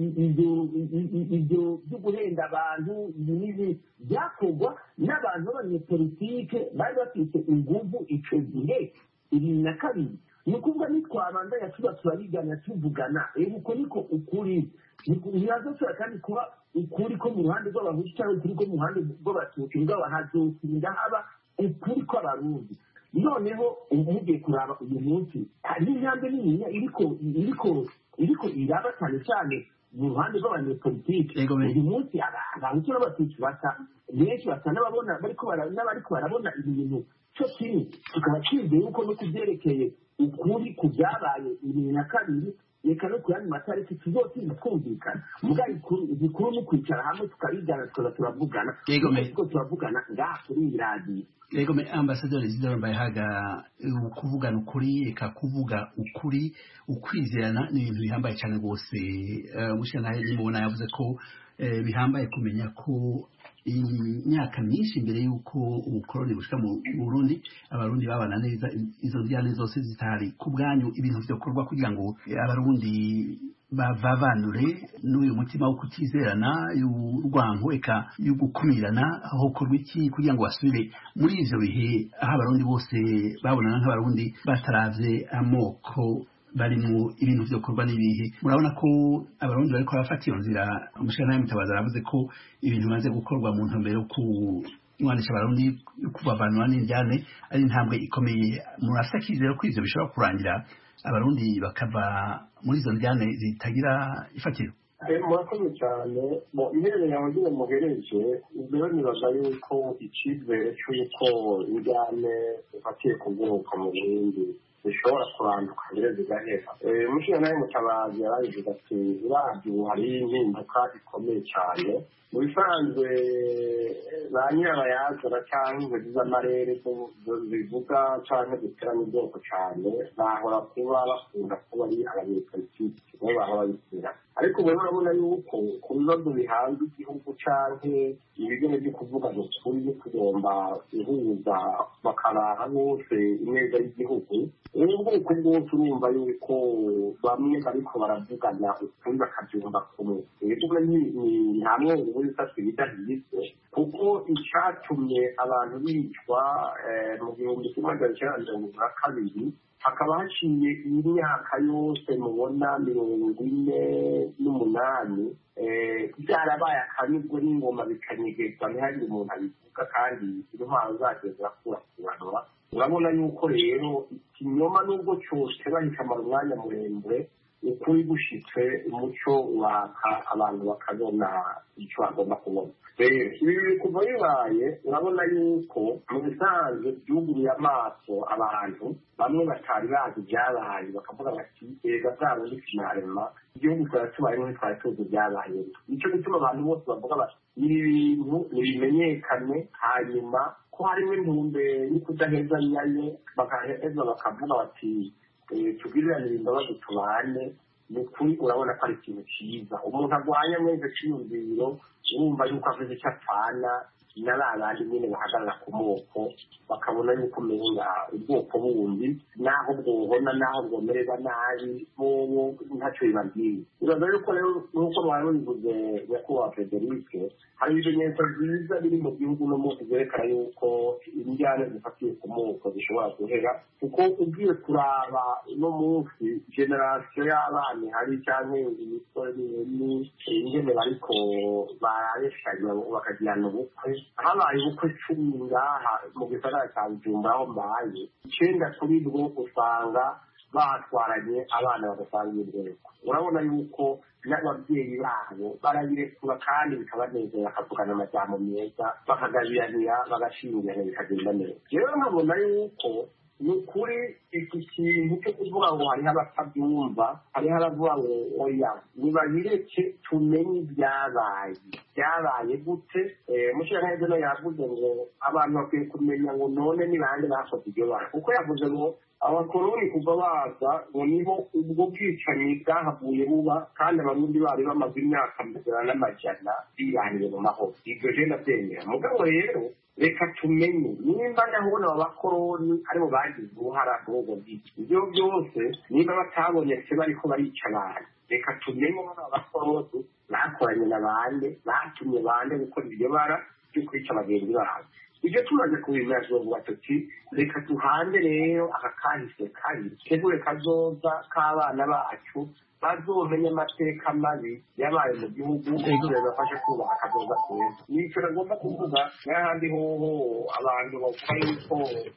ibyo byo guhenda abantu n'ibi byakorwa n'abantu b'abanyepolitike bari bafite inguvu icyo gihe bibiri na kabiri ni ukuvuga nitwabandanya tuba turabigana tuvugana rero uko niko ukuri ntirazoshobora kandi kuba ukuri ko mu ruhande rw'abahutu cyangwa ukuri ko mu ruhande rw'abatutsi mugabo hazotinda haba ukuri kw'abarundi noneho umugiye kuraba uyu munsi hari intambwe nini iriko iriko iriko iraba cyane cyane mu ruhande rw'abanyepolitike uyu munsi abahutu n'abatutsi basa benshi basa n'ababona bariko n'abariko barabona ibintu cyo kimwe tukaba twizeye yuko no kubyerekeye ukuri ku byabaye bibiri na kabiri reka no ku yandi matariki tuzotinda twumvikana mugabo igikuru ni kwicara hamwe tukabigana tukaza turavugana ariko turavugana ngaha kuri iyi radiyo Ego me ambasaderi Isidore Mbayahaga kuvugana ukuri eka kuvuga ukuri ukwizerana ni ibintu bihambaye cyane rwose mushanaye nimubona yavuze ko bihambaye kumenya ko imyaka myinshi imbere y'uko ubukoroni bushika mu Burundi abarundi babana neza izo ndyane zose zitari ku bwanyu ibintu byokorwa kugira ngo abarundi bavavanure n'uyu mutima wo kutizerana y'urwango eka yo gukumirana aho korwa iki kugira ngo basubire muri ivyo bihe aho abarundi bose babonana nk'abarundi bataravye amoko barimo ibintu vyokorwa n'ibihe murabona ko abarundi bariko barafata iyo nzira umushana y'Mutabazi aravuze ko ibintu bimaze gukorwa mu ntumbero yo kumwanisha abarundi kubavanura n'indyane ari intambwe ikomeye murasakizera ko ivyo bishobora kurangira abarundi bakava muri izo ndyane zitagira ifatiro murakoze cyane intebe yawe nyine muhereje rero nibaza yuko icyizere cy'uko indyane ifatiye ku bwoko mu burundi zishobora kuranduka mbere zigahera umushinga nawe Mutabazi yarabivuga ati uravye ubu hariho impinduka ikomeye cyane mu bisanzwe ba nyirabayazana cyangwa inkozi z'amarere zivuga cyangwa zitera mu bwoko cyane bahora kuba bakunda kuba ari abanyepolitiki nibo bahora babitira ariko ubu urabona yuko ku bibazo bihanze igihugu canke ibigene byo kuvuga ngo ukuri byo kugomba guhuza bakarara bose ineza y'igihugu ubwo uko bwose urumva yuko bamwe bariko baravugana ukuri bakabyumva kumwe rero ni hamwe ubu bisatse bidahizwe kuko icatumye abantu bicwa mu gihumbi kimwe magana cyenda mirongo na kabiri hakaba haciye imyaka yose mubona mirongo ine n'umunani byarabaye akanyurwe n'ingoma bikanyegezwa ntihagire umuntu abivuga kandi intwaro zagiye zirakurakuranwa urabona yuko rero ikinyoma n'ubwo cyose bahikamara umwanya muremure ukuri gushitse umuco waka abantu bakabona icyo bagomba kubona rero ibi biri kuva bibaye urabona yuko mu bisanzwe byuguriye amaso abantu bamwe batari bazi ibyabaye bakavuga bati ega bwabo n'ikinarema igihugu twari tubayemo ntitwari tuzi ibyabaye nicyo gituma abantu bose bavuga bati ibi bintu nibimenyekane hanyuma ko harimo intumbero yo kudahezanyanye bagaheza bakavuga bati tugirirane imbabazi tubane ni ukuri urabona ko ari ikintu cyiza umuntu arwanya mwese cyiyumviro urumva yuko avuze icyo apfana na ba bandi nyine bahagarara ku moko bakabona yuko umenga ubwoko bundi naho bwohona naho bwomererwa nabi bobo ntacyo bibabwiye uraza yuko rero nk'uko mwari mubivuze nyakubahwa Frederique hari ibimenyetso byiza biri mu gihugu no munsi byerekana yuko injyana zifatiye ku moko zishobora guhera kuko ugiye kuraba uno munsi generasiyo y'abana hari cyangwa imisore ni ingene bariko barabeshanya bakagirana ubukwe habaye ubukwe cumi ngaha mu gisagara cya Bujumbura aho mbaye icyenda kuri bwo usanga batwaranye abana badasangiye urwego urabona yuko n'ababyeyi babo barabirekura kandi bikabanezera bakavugana amajambo meza bakagabiranira bagashingirana bikagenda neza rero nkabona yuko ni ukuri iki kintu cyo kuvuga ngo hariho abatabyumva hariho abavuga ngo oya nibabireke tumenye ibyabaye byabaye gute mushirantege no yavuze ngo abantu bakwiye kumenya ngo none ni bande bakoze ibyo bara kuko yavuze ngo abakoroni kuva baza ngo nibo ubwo bwicanyi bwahavuye buba kandi abarundi bari bamaze imyaka mbere n'amajana birangiye mu mahoro ibyo je ndabyemera mugabo rero reka tumenye nimba ndabona abakoroni aribo bagize uruhara rw'ubwo bwicanyi ibyo byose niba batabonetse bariko barica abantu reka tumenye ngo abakoroni bakoranye na bande batumye bande gukora iryo bara ryo kwica bagenzi babo ibyo tumaze kubimenya tuvuga tuti reka tuhande rero aka kahise kari tegure kazoza k'abana bacu bazomenya amateka mabi yabaye mu gihugu kugira bafashe kubaka akazoza keza nicyo nagomba kuvuga n'ahandi hoho abantu bavuga yuko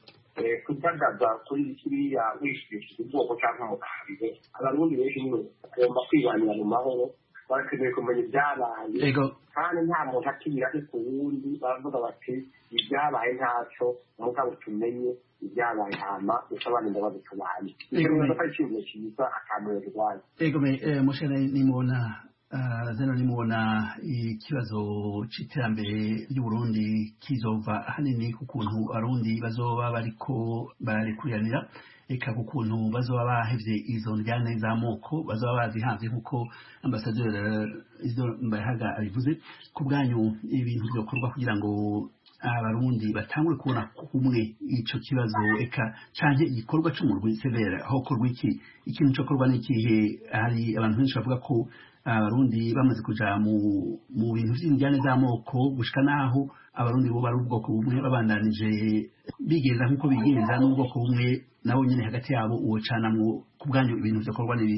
kudagaza kuri kiriya wishishije ubwoko cyangwa umukambwe abarundi benshi nibo bagomba kwibanira mu mahoro barakeneye kumenya ibyabaye kandi nta muntu akibira ku wundi baravuga bati ibyabaye ntacyo mugabo tumenye ibyabaye hama usobanura imbabazi tubanye rero ko ikintu cyiza akamero rwaye ego me mushene nimubona zeno nimubona ikibazo c'iterambere ry'Uburundi kizova hanini ku kuntu abarundi bazoba bariko barikuriranira eka ku kuntu bazoba bahevye izo njyane z'amoko bazoba bazihanze nk'uko ambasaderi izo mbahaga abivuze ku bwanyu ibintu byokorwa kugira ngo abarundi batangure kubona kumwe ico kibazo eka canke igikorwa c'umurwi severa aho korwa iki ikintu cyo korwa n'ikihe hari abantu benshi bavuga ko abarundi bamaze kuja mu mu bintu vy'injyane z'amoko gushika naho abarundi bo bari ubwoko bumwe babandanije bigenza nk'uko bigenza n'ubwoko bumwe nabo nyene hagati yabo uwo canamwo ku bwanyu ibintu vyokorwa n'ibi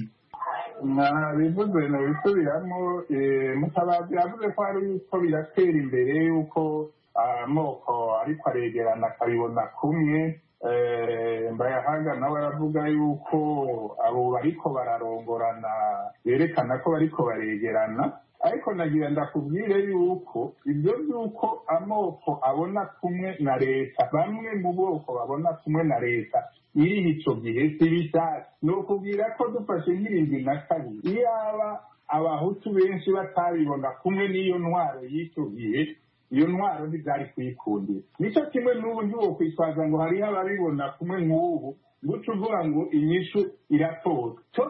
bivuze no bisubiramo mutabazi yavuze ko ari uko biratera imbere yuko amoko ariko aregerana akabibona kumwe mbayahaga nawe aravuga yuko abo bariko bararongorana berekana ko bariko baregerana ariko nagira ndakubwire yuko ibyo by'uko amoko abona kumwe na leta bamwe mu bwoko babona kumwe na leta iri icyo gihe si bishatse ni ukubwira ko dufashe nk'irindwi na kabiri iyaba abahutu benshi batabibona kumwe n'iyo ntwaro y'icyo gihe iyo ntwaro ntibyari kuyikundira nicyo kimwe n'ubu ntiwo kwitwaza ngo hariho ababibona kumwe nk'ubu guca uvuga ngo inyishu iratora cyo kimwe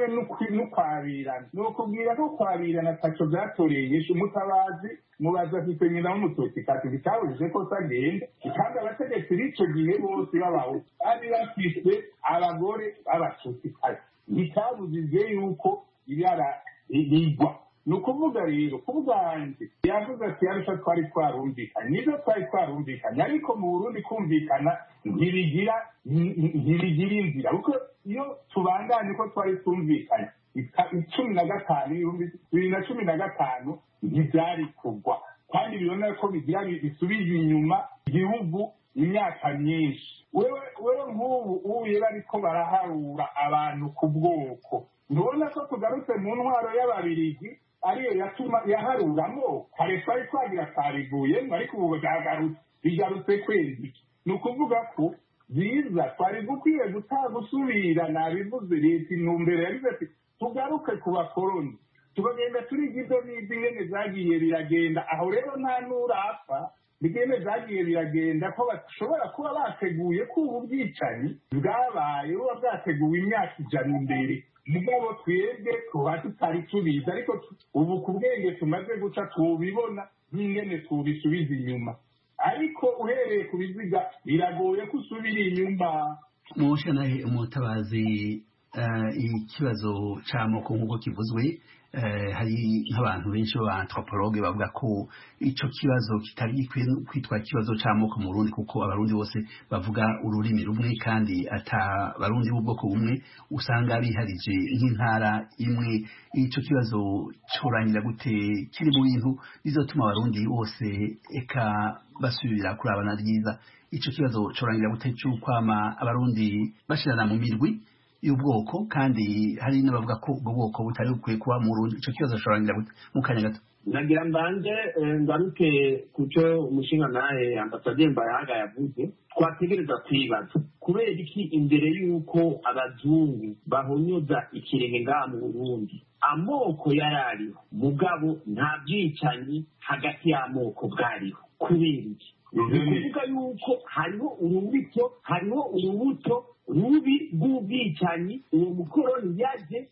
n'ukwabirana ni ukubwira ko kwabirana ataco vyatoreyesha umutabazi mubaza afite nyina w'umututsi kati bitabujije ko sagenda kandi abategetsi b'ico gihe bose babaho bari bafise abagore b'abatutsi kati bitabujije yuko ibara rigwa ni ukuvuga rero ku bwanjye yavuze ati ariko twari twarumvikanye nibyo twari twarumvikanye ariko mu Burundi kumvikana ntibigira ntibigira inzira kuko iyo tubandanye ko twari twumvikanye icumi na gatanu bibiri na cumi na gatanu ntibyari kugwa kandi bibona ko bigira bisubije inyuma igihugu imyaka myinshi wewe wewe nk'ubu ubuye bariko baraharura abantu ku bwoko ntubona ko tugarutse mu ntwaro y'ababirigi ariyo yatuma yaharuramo kare twari twagira twarivuyemo ariko ubu bwagarutse bigarutse kwezi ni ukuvuga ko byiza twari gukwiye gusubira nabivuze leta intumbero yagize ati tugaruke ku bakoroni tugagenda turiga ibyo bizi ingene zagiye biragenda aho rero nta n'urapfa bigene zagiye biragenda ko bashobora kuba bateguye ko ubu bwicanyi bwabaye buba bwateguwe imyaka ijana imbere mugabo twebwe tuba tutari tubizi ariko ubu ku bwenge tumaze guca tubibona n'ingene tubisubiza inyuma ariko uhereye ku biziga biragoye ko usubira inyuma mushanaye umutabazi ikibazo c'amoko nk'uko kivuzwe hari nk'abantu benshi b'abanthropologue bavuga ko ico kibazo kitari kwitwa ikibazo c'amoko mu Burundi kuko abarundi bose bavuga ururimi rumwe kandi ata barundi b'ubwoko bumwe usanga biharije nk'intara imwe ico kibazo corangira gute kiri mu bintu bizotuma abarundi bose eka basubira kurabana ryiza ico kibazo corangira gute c'ukwama abarundi bashirana mu mirwi y'ubwoko kandi hari n'abavuga ko ubwo bwoko butari bukwiye kuba mu Burundi ico kibazo corangira gute mu kanya gato nagira mbanje ngaruke kuco umushinga naye ambasaderi Mbayahaga yavuze twategereza kwibaza kubera iki imbere y'uko abazungu bahonyoza ikirenge ngaha mu Burundi amoko yarariho mugabo nta bwicanyi hagati y'amoko bwariho kubera iki ni ukuvuga yuko hariho urubuto hariho urubuto rubi rw'ubwicanyi uwo mukoroni yaje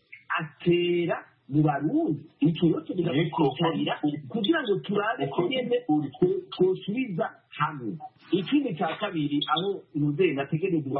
atera mu Barundi icyo rero tubigakurikirira kugira ngo turabe nyene twosubiza hamwe ikindi cya kabiri aho umuvyeyi nategerezwa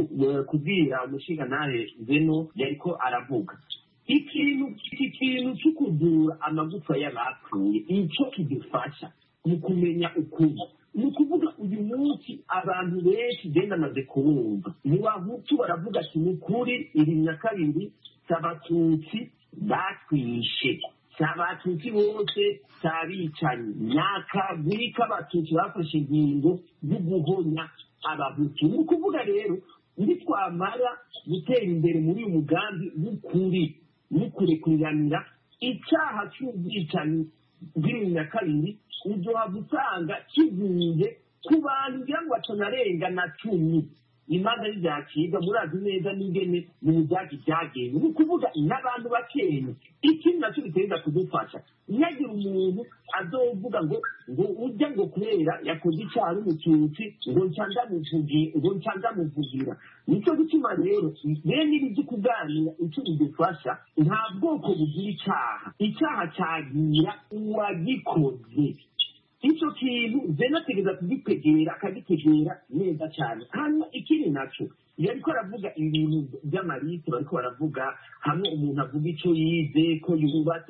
kubwira umushinga nawe Zeno yariko aravuga ikintu ikintu cyo kudura amagufa y'abapfuye icyo kidufasha mu kumenya ukuri ni ukuvuga uyu munsi abantu benshi genda amaze kubumva mu bahutu baravuga ati ni ukuri iri na kabiri cy'abatutsi batwishe cy'abatutsi bose cy'abicanyi n'akagwi k'abatutsi bafashe ingingo yo guhonya abahutu ni ukuvuga rero nitwamara gutera imbere muri uyu mugambi w'ukuri n'ukurekuriranira icyaha cy'ubwicanyi bw'iri na kabiri uzoha gusanga kivuye ku bantu ngira ngo batanarenga na cumi imanza ntibyacibwa murazi neza n'ingene mu byagi byagenwe ni ukuvuga n'abantu bakenya ikindi nacyo biteza kudufasha ntiyagira umuntu azovuga ngo ngo ujya ngo kubera yakoze icyaha n'umututsi ngo ngo ncandamuvugira nicyo gituma rero bene ibi byo kuganira icyo bidufasha nta bwoko bugira icyaha icyaha cyagira uwagikoze icyo kintu Zeno ategeza kugitegera akagitegera neza cyane hanyuma ikindi nacyo iyo ariko aravuga ibintu by'amarito bariko baravuga hamwe umuntu avuga icyo yize ko yubatse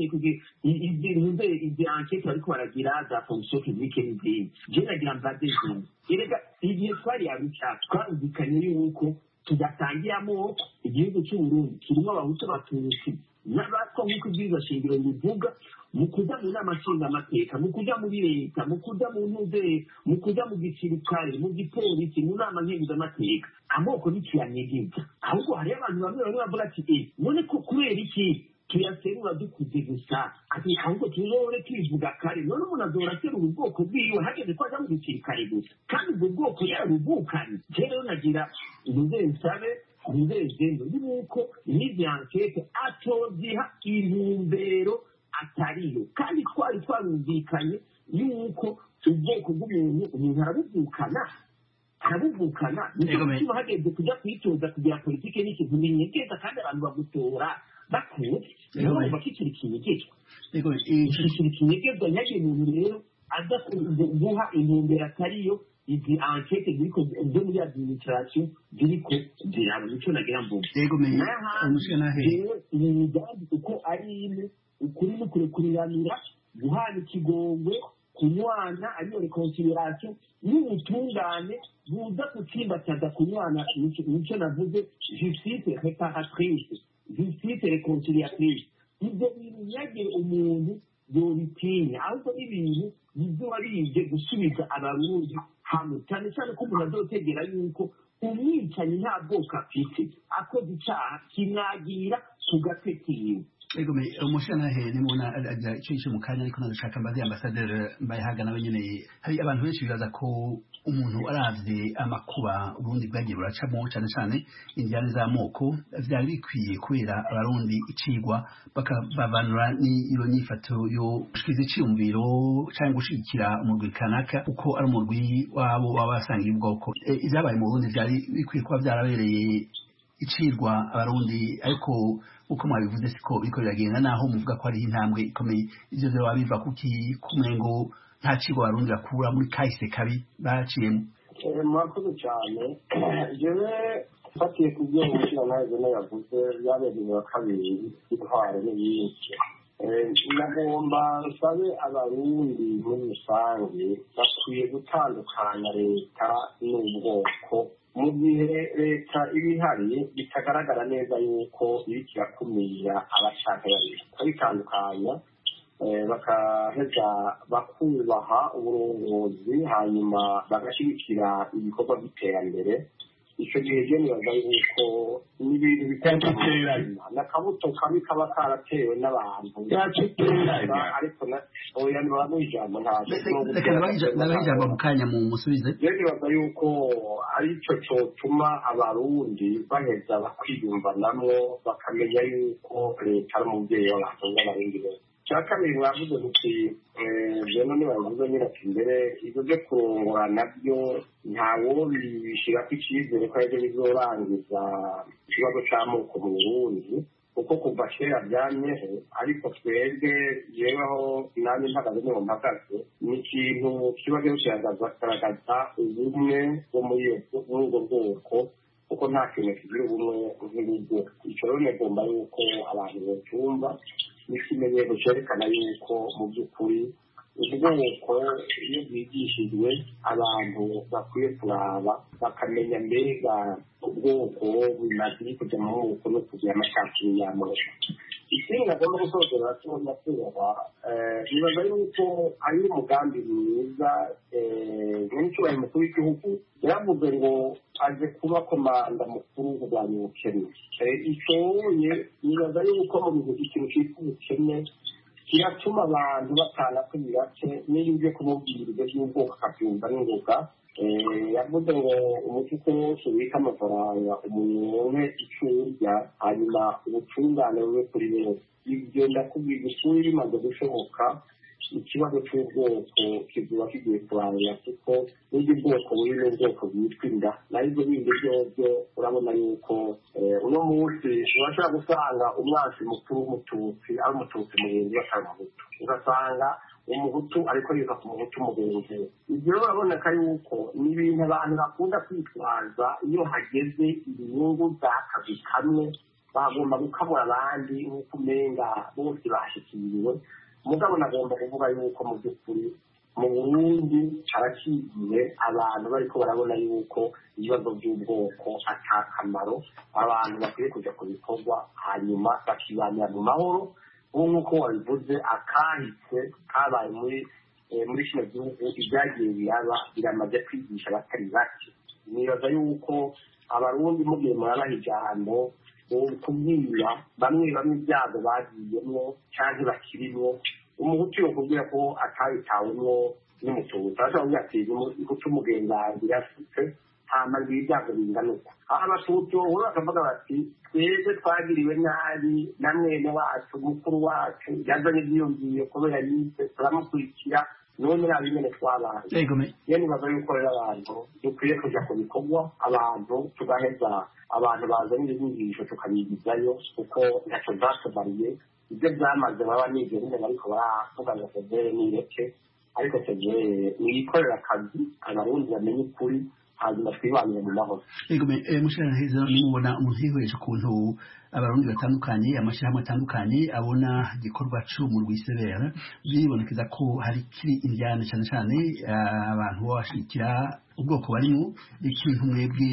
izi izi ankete bariko baragira za fonction publique n'izindi je nagira mbaze zino erega igihe twari yaruca twarumvikanye yuko tugatangiramo igihugu cy'u Burundi kirimo abahutu batutsi n'abatwa nk'uko ibyiza shingiro bivuga mu kuja mu nama nshingamateka mu kuja muri leta mu kuja mu ntuze mu kuja mu gisirikare mu gipolisi mu nama nkenguzamateka amoko ntikiyanyegiza ahubwo hariyo abantu bamwe bamwe bavuga ati e none ko kubera iki tuyaserura dukuze gusa ati ahubwo tuzore twivuga kare none umuntu azora aserura ubwoko bwiwe hageze ko aja mu gisirikare gusa kandi ubwo bwoko yarabuvukanye je rero nagira ntuze nsabe ntuze Zeno yuko n'izi ankete atoziha intumbero atariyo kandi twari twarumvikanye yuko ubwoko bw'umuntu umuntu arabuvukana arabuvukana nicyo gituma hageze kujya kwitoza kugira politike n'ikintu binyegeza kandi abantu bagutora bakuru rero bumva ko ikintu kinyegejwe ikintu kinyegejwe nyagiye umuntu rero aza guha intumbero atariyo izi ankete ziriko zo muri administration ziriko ziraba icyo nagira mvuga yego me umushana he ibi biganza uko ari ine ukuri n'ukuri kuriranira guhana ikigongwe kunywana ariyo reconciliation n'ubutungane buza kutsimbataza kunywana nicyo navuze justice réparatrice justice réconciliatrice ibyo bintu nyagiye umuntu yobitinya ahubwo n'ibintu bizoba bije gusubiza abarundi hamwe cyane cyane ko umuntu azotegera yuko umwicanyi nta bwoko afite akoze icyaha kimwagira ku gatwe kiwe ego me umushana he ni muna aja icyo mu kanya ariko ndashaka mbaze ambassadeur Mbayahaga nawe nyene hari abantu benshi bibaza ko umuntu aravye amakuba uburundi bwagiye buracamo cyane cyane injyana z'amoko vyari bikwiye kubera abarundi icigwa bakabavanura ni iyo nyifato yo gushikiza iciyumviro cyangwa gushikira umurwi kanaka uko ari umurwi wabo wabasangiye ubwoko ivyabaye mu Burundi vyari bikwiye kuba vyarabereye icirwa abarundi ariko uko mwabivuze siko biko biragenda naho muvuga ko ari intambwe ikomeye ivyo byo babiva kuki kumengo nta cigwa abarundi bakura muri kahise kabi baciyemo mwakoze cyane jewe fatiye ku byo umushyira nawe yavuze yabereye wa kabiri intwaro n'ibindi nagomba nsabe abarundi muri rusange bakwiye gutandukanya leta n'ubwoko mu gihe leta iba ihari bitagaragara neza yuko iriko irakumira abashaka ya leta bitandukanya bakaheza bakubaha uburongozi hanyuma bagashyigikira ibikorwa by'iterambere icyo gihe rero nibaza yuko n'ibintu bitandukanye n'akabuto kabi kaba karatewe n'abantu ariko oya nibaza ijambo ntabwo ijambo mu kanya mu musubize rero nibaza yuko aricyo cyotuma abarundi baheza bakwiyumvanamwo bakamenya yuko leta ari umubyeyi w'abantu n'abarundi bose cya kabiri mwavuze muti jeno nibavuze nyine ati mbere ibyo byo kurongora nabyo ntawo bishyira ku icyizere ko aribyo bizorangiza ikibazo cy'amoko mu Burundi kuko kuva kera byamyeho ariko twebwe yeweho nanjye mpagaze niho mpagaze ni ikintu kiba kigaragaza ubumwe bwo muri ubwo bwoko kuko nta kintu kigira ubumwe nk'urugo icyo rero nagomba yuko abantu bacyumva n'ikimenyetso cyerekana yuko mu by'ukuri ubwoko iyo bwigishijwe abantu bakwiye kuraba bakamenya mbega ubwoko bumaze kujya mu moko no kugira amacakubiri y'amoko ikindi nagomba gusozera tubona kubahwa nibaza yuko ari umugambi mwiza nk'icyubahiro mukuru w'igihugu yaravuze ngo aje kuba komanda mukuru kurwanya ubukene icyoye nibaza yuko mu bihugu ikintu cyitwa ubukene kiratuma abantu batana kuri bake n'iyo uje kumubwira ibyo by'ubwoko akabyumva n'ingoga yavuze ngo umufuko wose ubika amafaranga umuntu icyo urya hanyuma ubutungane bube kuri bose ibyo ndakubwira ishuri rimaze gushoboka ikibazo cy'ubwoko kizuba kigiye kurangira kuko n'ibyo bwoko buri n'ubwoko bwitwa inda naho ibyo bindi byobyo urabona yuko uno munsi urashobora gusanga umwansi mukuru w'umututsi ari umututsi mugenzi we atari umuhutu ugasanga umuhutu ariko yiga ku muhutu mugenzi we ibyo rero uraboneka yuko ni ibintu abantu bakunda kwitwaza iyo hageze inyungu z'akazi kamwe bagomba gukamura abandi nk'uko umenga bose bashikiriwe mugabo nagomba kuvuga yuko mu by'ukuri mu Burundi harakigiye abantu bariko barabona yuko ibibazo by'ubwoko atakamaro abantu bakwiye kujya ku bikorwa hanyuma bakibanira mu mahoro ubu nk'uko wabivuze akahise kabaye muri muri kino gihugu ibyagiye biraba biramaze kwigisha abatari bake nibaza yuko abarundi mugiye murabaha ijambo kubwira bamwe bamwe ibyago bagiyemwo cyangwa bakirimwo umuhutu yokubwira ko atabitawemwo n'umututsi ashobora ati umuhutu umugenzi yasutse hama ngiye ibyago bingana uko aho abatutsi wowe bakavuga bati twebwe twagiriwe nabi na mwene wacu mukuru wacu yazanye ibyiyumviye kubera yise turamukurikira none nabi nyene twabaye iyo nibaza yuko rero abantu dukwiye kuja ku bikorwa abantu tugaheza abantu bazana inyigisho tukabigizayo kuko ntacyo zatumariye ibyo byamaze baba nivyo nyine bariko baravuga ngo severe nireke ariko severe niyikorera akazi abarundi bamenye ukuri hanyuma twibanire mu mahoro. Ego mushana heza nimubona umuntu yihweje ukuntu abarundi batandukanye amashirahamwe atandukanye abona igikorwa cyo mu rwisebera bibonekeza ko hari kiri indyane cyane cyane abantu bashikira ubwoko barimo ikintu mwebwe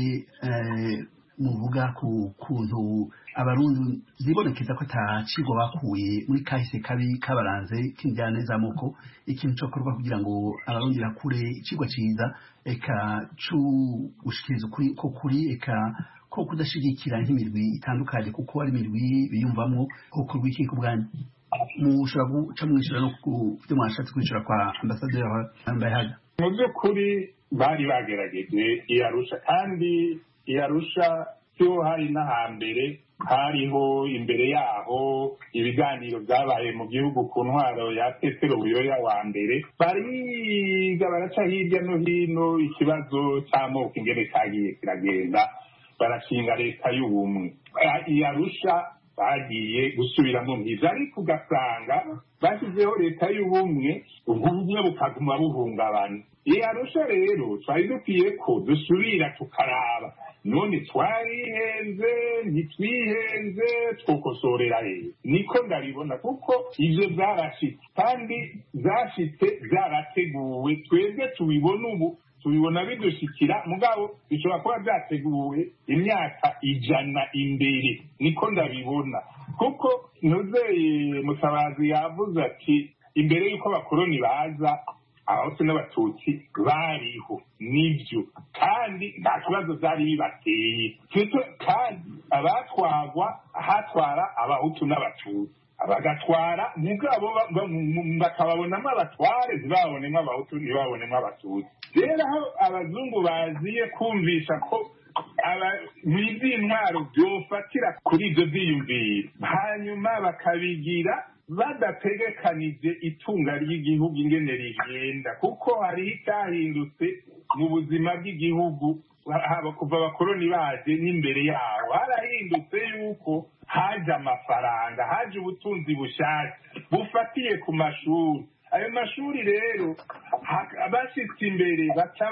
muvuga ku kuntu abarundi zibonekeza ko atacigwa bakuye muri kahise kabi kabaranze k'indyane z'amoko ikintu cyo korwa kugira ngo abarundi bakure icigwa ciza eka cu gushikiriza ukuri ko kuri eka ko kudashigikira nk'imirwi itandukanye kuko ari imirwi biyumvamwo ko rwiki ku bwanyu mushobora guca mwishura no ku byo mwashatse kwishura kwa ambasaderi Mbayahaga. Mu by'ukuri bari bagerageje iyarusha kandi iyarusha cyo hari n'ahambere hariho imbere yaho ibiganiro byabaye mu gihugu ku ntwaro ya Petero Buyoya wa mbere bariga baraca hirya no hino ikibazo cy'amoko ingene cyagiye kiragenda barashinga leta y'ubumwe iyarusha bagiye gusubiramo mwiza ariko ugasanga bashyizeho leta y'ubumwe ubumwe bukaguma buhungabana iyarusha rero twari dukwiye ko dusubira tukaraba none twarihenze ntitwihenze twokosorera rero niko ndabibona kuko ivyo zarashitse kandi zashitse zarateguwe twebwe tubibona ubu tubibona bidushikira mugabo bishobora kuba byateguwe imyaka ijana imbere niko ndabibona kuko nuzeye Mutabazi yavuze ati imbere y'uko abakoroni baza abahutu n'abatutsi bariho nibyo kandi nta kibazo byari bibateye kandi abatwagwa ahatwara abahutu n'abatutsi bagatwara mugabo bakababonamo abatware ntibabonemo abahutu ntibabonemo abatutsi rero aho abazungu baziye kumvisha ko bizi intwaro byofatira kuri ibyo byiyumviro hanyuma bakabigira badategekanije itunga ry'igihugu ingene rigenda kuko hariho icyahindutse mu buzima bw'igihugu kuva abakoroni baje n'imbere yaho harahindutse yuko haje amafaranga haje ubutunzi bushake bufatiye ku mashuri ayo mashuri rero bashitse imbere baca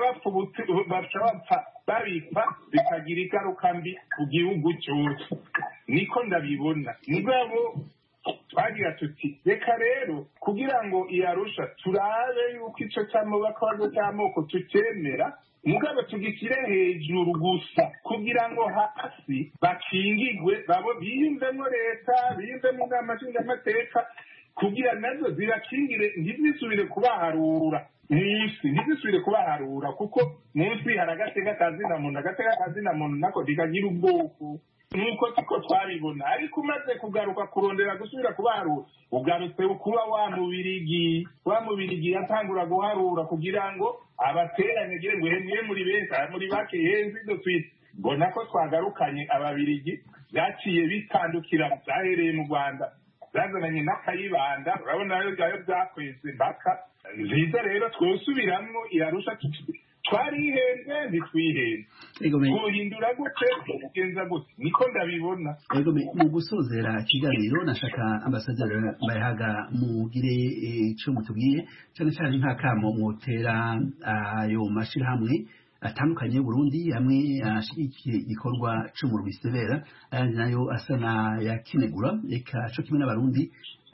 bapfa babipfa bikagira ingaruka mbi ku gihugu cyose niko ndabibona mugabo twagira tuti reka rero kugira ngo iyarusha turabe yuko ico cy'amoko cy'amoko tukemera mugabo tugishyire hejuru gusa kugira ngo hasi bakingigwe babo biyumvemo leta biyumvemo inama nshingamateka kugira nazo zibakingire ntizisubire kubaharura munsi ntizisubire kubaharura kuko munsi hari agateka kazina muntu agateka kazina muntu nako ntikagira ubwoko nuko tuko twabibona ariko umaze kugaruka kurondera gusubira kubaharura ugarutse kuba wa mubirigi wa mubirigi yatangura guharura kugira ngo abateranye gire ngo hemye muri benshi muri bake henzi do twite mbona ko twagarukanye ababirigi byaciye bitandukira byahereye mu Rwanda bazananye n'akayibanda urabona rero byayo byakweze mbaka nziza rero twosubiramo irarusha twarihenze ntitwihenze guhindura gute kugenza gute niko ndabibona. Ego mu gusozera ikiganiro nashaka ambasaderi Mbayahaga mugire icyo mutubwiye cyane cyane nta kamo mwotera ayo mashirahamwe atandukanye Burundi hamwe ashigikiye igikorwa cyo mu rwisebera ayandi nayo asa na yakinegura eka cyo kimwe n'abarundi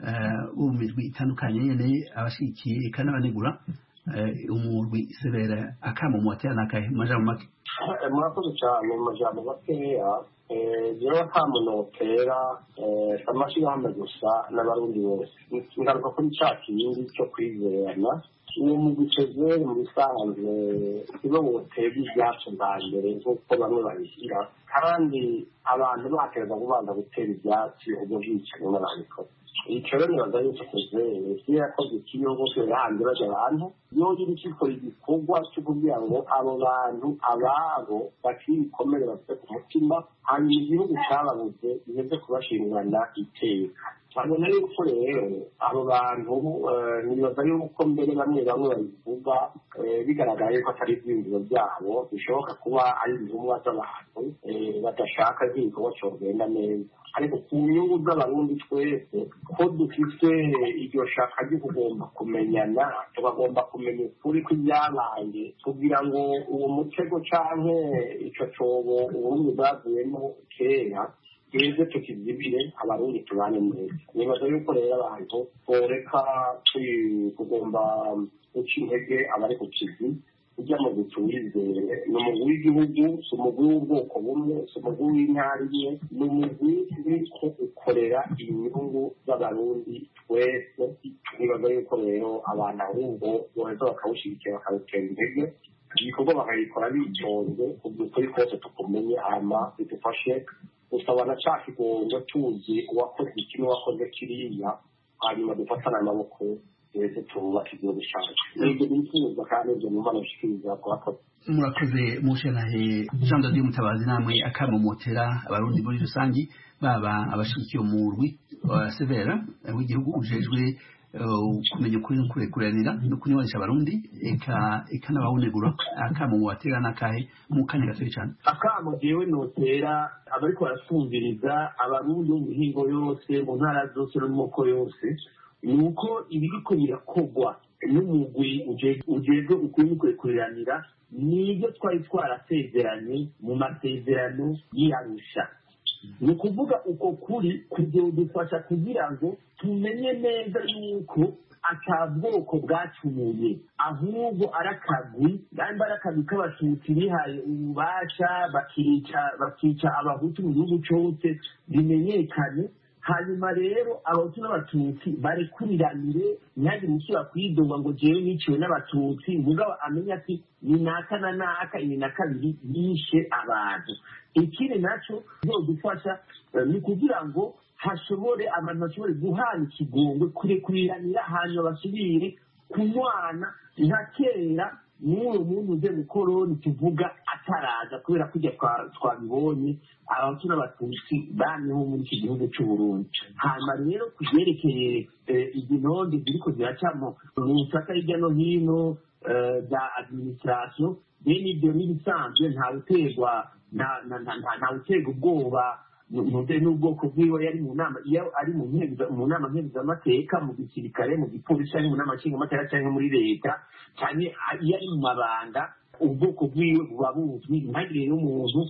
bo mu mirwi itandukanye nyene abashigikiye eka n'abanegura umurwi sebera akamo mwotera nakahe majambo make. Murakoze cyane mu majambo makeya jewe kamo notera amashirahamwe gusa n'abarundi bose ngaruka kuri ca kindi cyo kwizerana uwo mugiceze mu bisanzwe ibo wotega ibyacu bwa mbere nk'uko bamwe babishyira kandi abantu bakereza kubanza gutera ibyatsi ubwo bwicanyi n'ababikora icyo rero nibaza yuko kuzere si yakoze ikiyogo hanze baje abantu yogira ikikora igikorwa cyo kugira ngo abo bantu ababo bakiri ibikomere bafite ku mutima hanyuma igihugu cyababuze bimeze kubashingana iteka babona yuko rero abo bantu nibaza yuko mbere bamwe bamwe babivuga bigaragara yuko atari ibyiyumviro byabo bishoboka kuba ari intumwa z'abantu badashaka igikorwa cyogenda neza ariko ku nyungu z'abarundi twese ko dufite iryo shaka ryo kugomba kumenyana tugomba kumenya ukuri kw'ibyabaye kugira ngo uwo mutego canke ico cobo uburundi bwavuyemo kera twese tukizibire abarundi tubane neza nibaza yuko rero abantu boreka kugomba guca intege abari ku kizi ujya mu gutuyizere ni umugwi w'igihugu si umugwi w'ubwoko bumwe si umugwi w'intara imwe ni umugwi w'uko ukorera inyungu z'abarundi twese nibaza yuko rero abantu ahubwo boheza bakawushyigikira bakawutera intege ibikorwa bakabikora bitonze kugira ukuri kose tukumenye hama bidufashe gusabana ca kigongo tuzi uwakoze iki n'uwakoze kiriya hanyuma dufatana amaboko twese twubaka igihugu cyacu nibyo bifuza kandi ibyo numva nashikiriza kuhakoze murakoze mushanahe Jean de Dieu Mutabazi namwe akamomotera abarundi muri rusangi baba abashikiye umurwi wa Severa w'igihugu ujejwe kumenya ukuri no kurekuranira no kunywanisha abarundi eka eka n'abawunegura akamomotera nakahe mu kanya gato cyane akamo jewe notera abariko barasumviriza abarundi mu mihingo yose mu ntara zose no mu moko yose nuko ibiriko birakogwa n'umugwi ujejwe ukuri no kurekuranira nibyo twari twarasezeranye mu masezerano y'Arusha ni ukuvuga uko kuri kudufasha kugira ngo tumenye neza yuko atabwoko bwacumuye ahubwo arakagwi kandi arakagwi k'abatutsi bihaye ububasha bakica bakica abahutu mu gihugu cyose bimenyekane hanyuma rero abahutu n'abatutsi barekuriranire ntihagire usubira kwidoga ngo jewe niciwe n'abatutsi mugabo amenya ati ni naka na naka ini na kabiri yishe abantu ikindi naco bizodufasha ni kugira ngo hashobore abantu bashobore guhana ikigongwe kurekuriranira hanyuma basubire kunywana nka kera n'uwo muntu uze mukoroni tuvuga ataraza kubera kujya twabibonye abahutu n'abatutsi baniho muri iki gihugu c'uburundi hanyuma rero kuvyerekeye izi ntonde ziriko ziracamo mu nsaka hirya no hino za administration bene ibyo n'ibisanzwe ntawuterwa ntawuterwa ubwoba muze n'ubwoko bwiwe yari mu nama iyo ari mu mu nama nkenguzamateka mu gisirikare mu gipolisi cyangwa mu nama nshingamateka cyangwa muri leta cyane iyo ari mu mabanga ubwoko bwiwe buba buzwi ntagire n'umuntu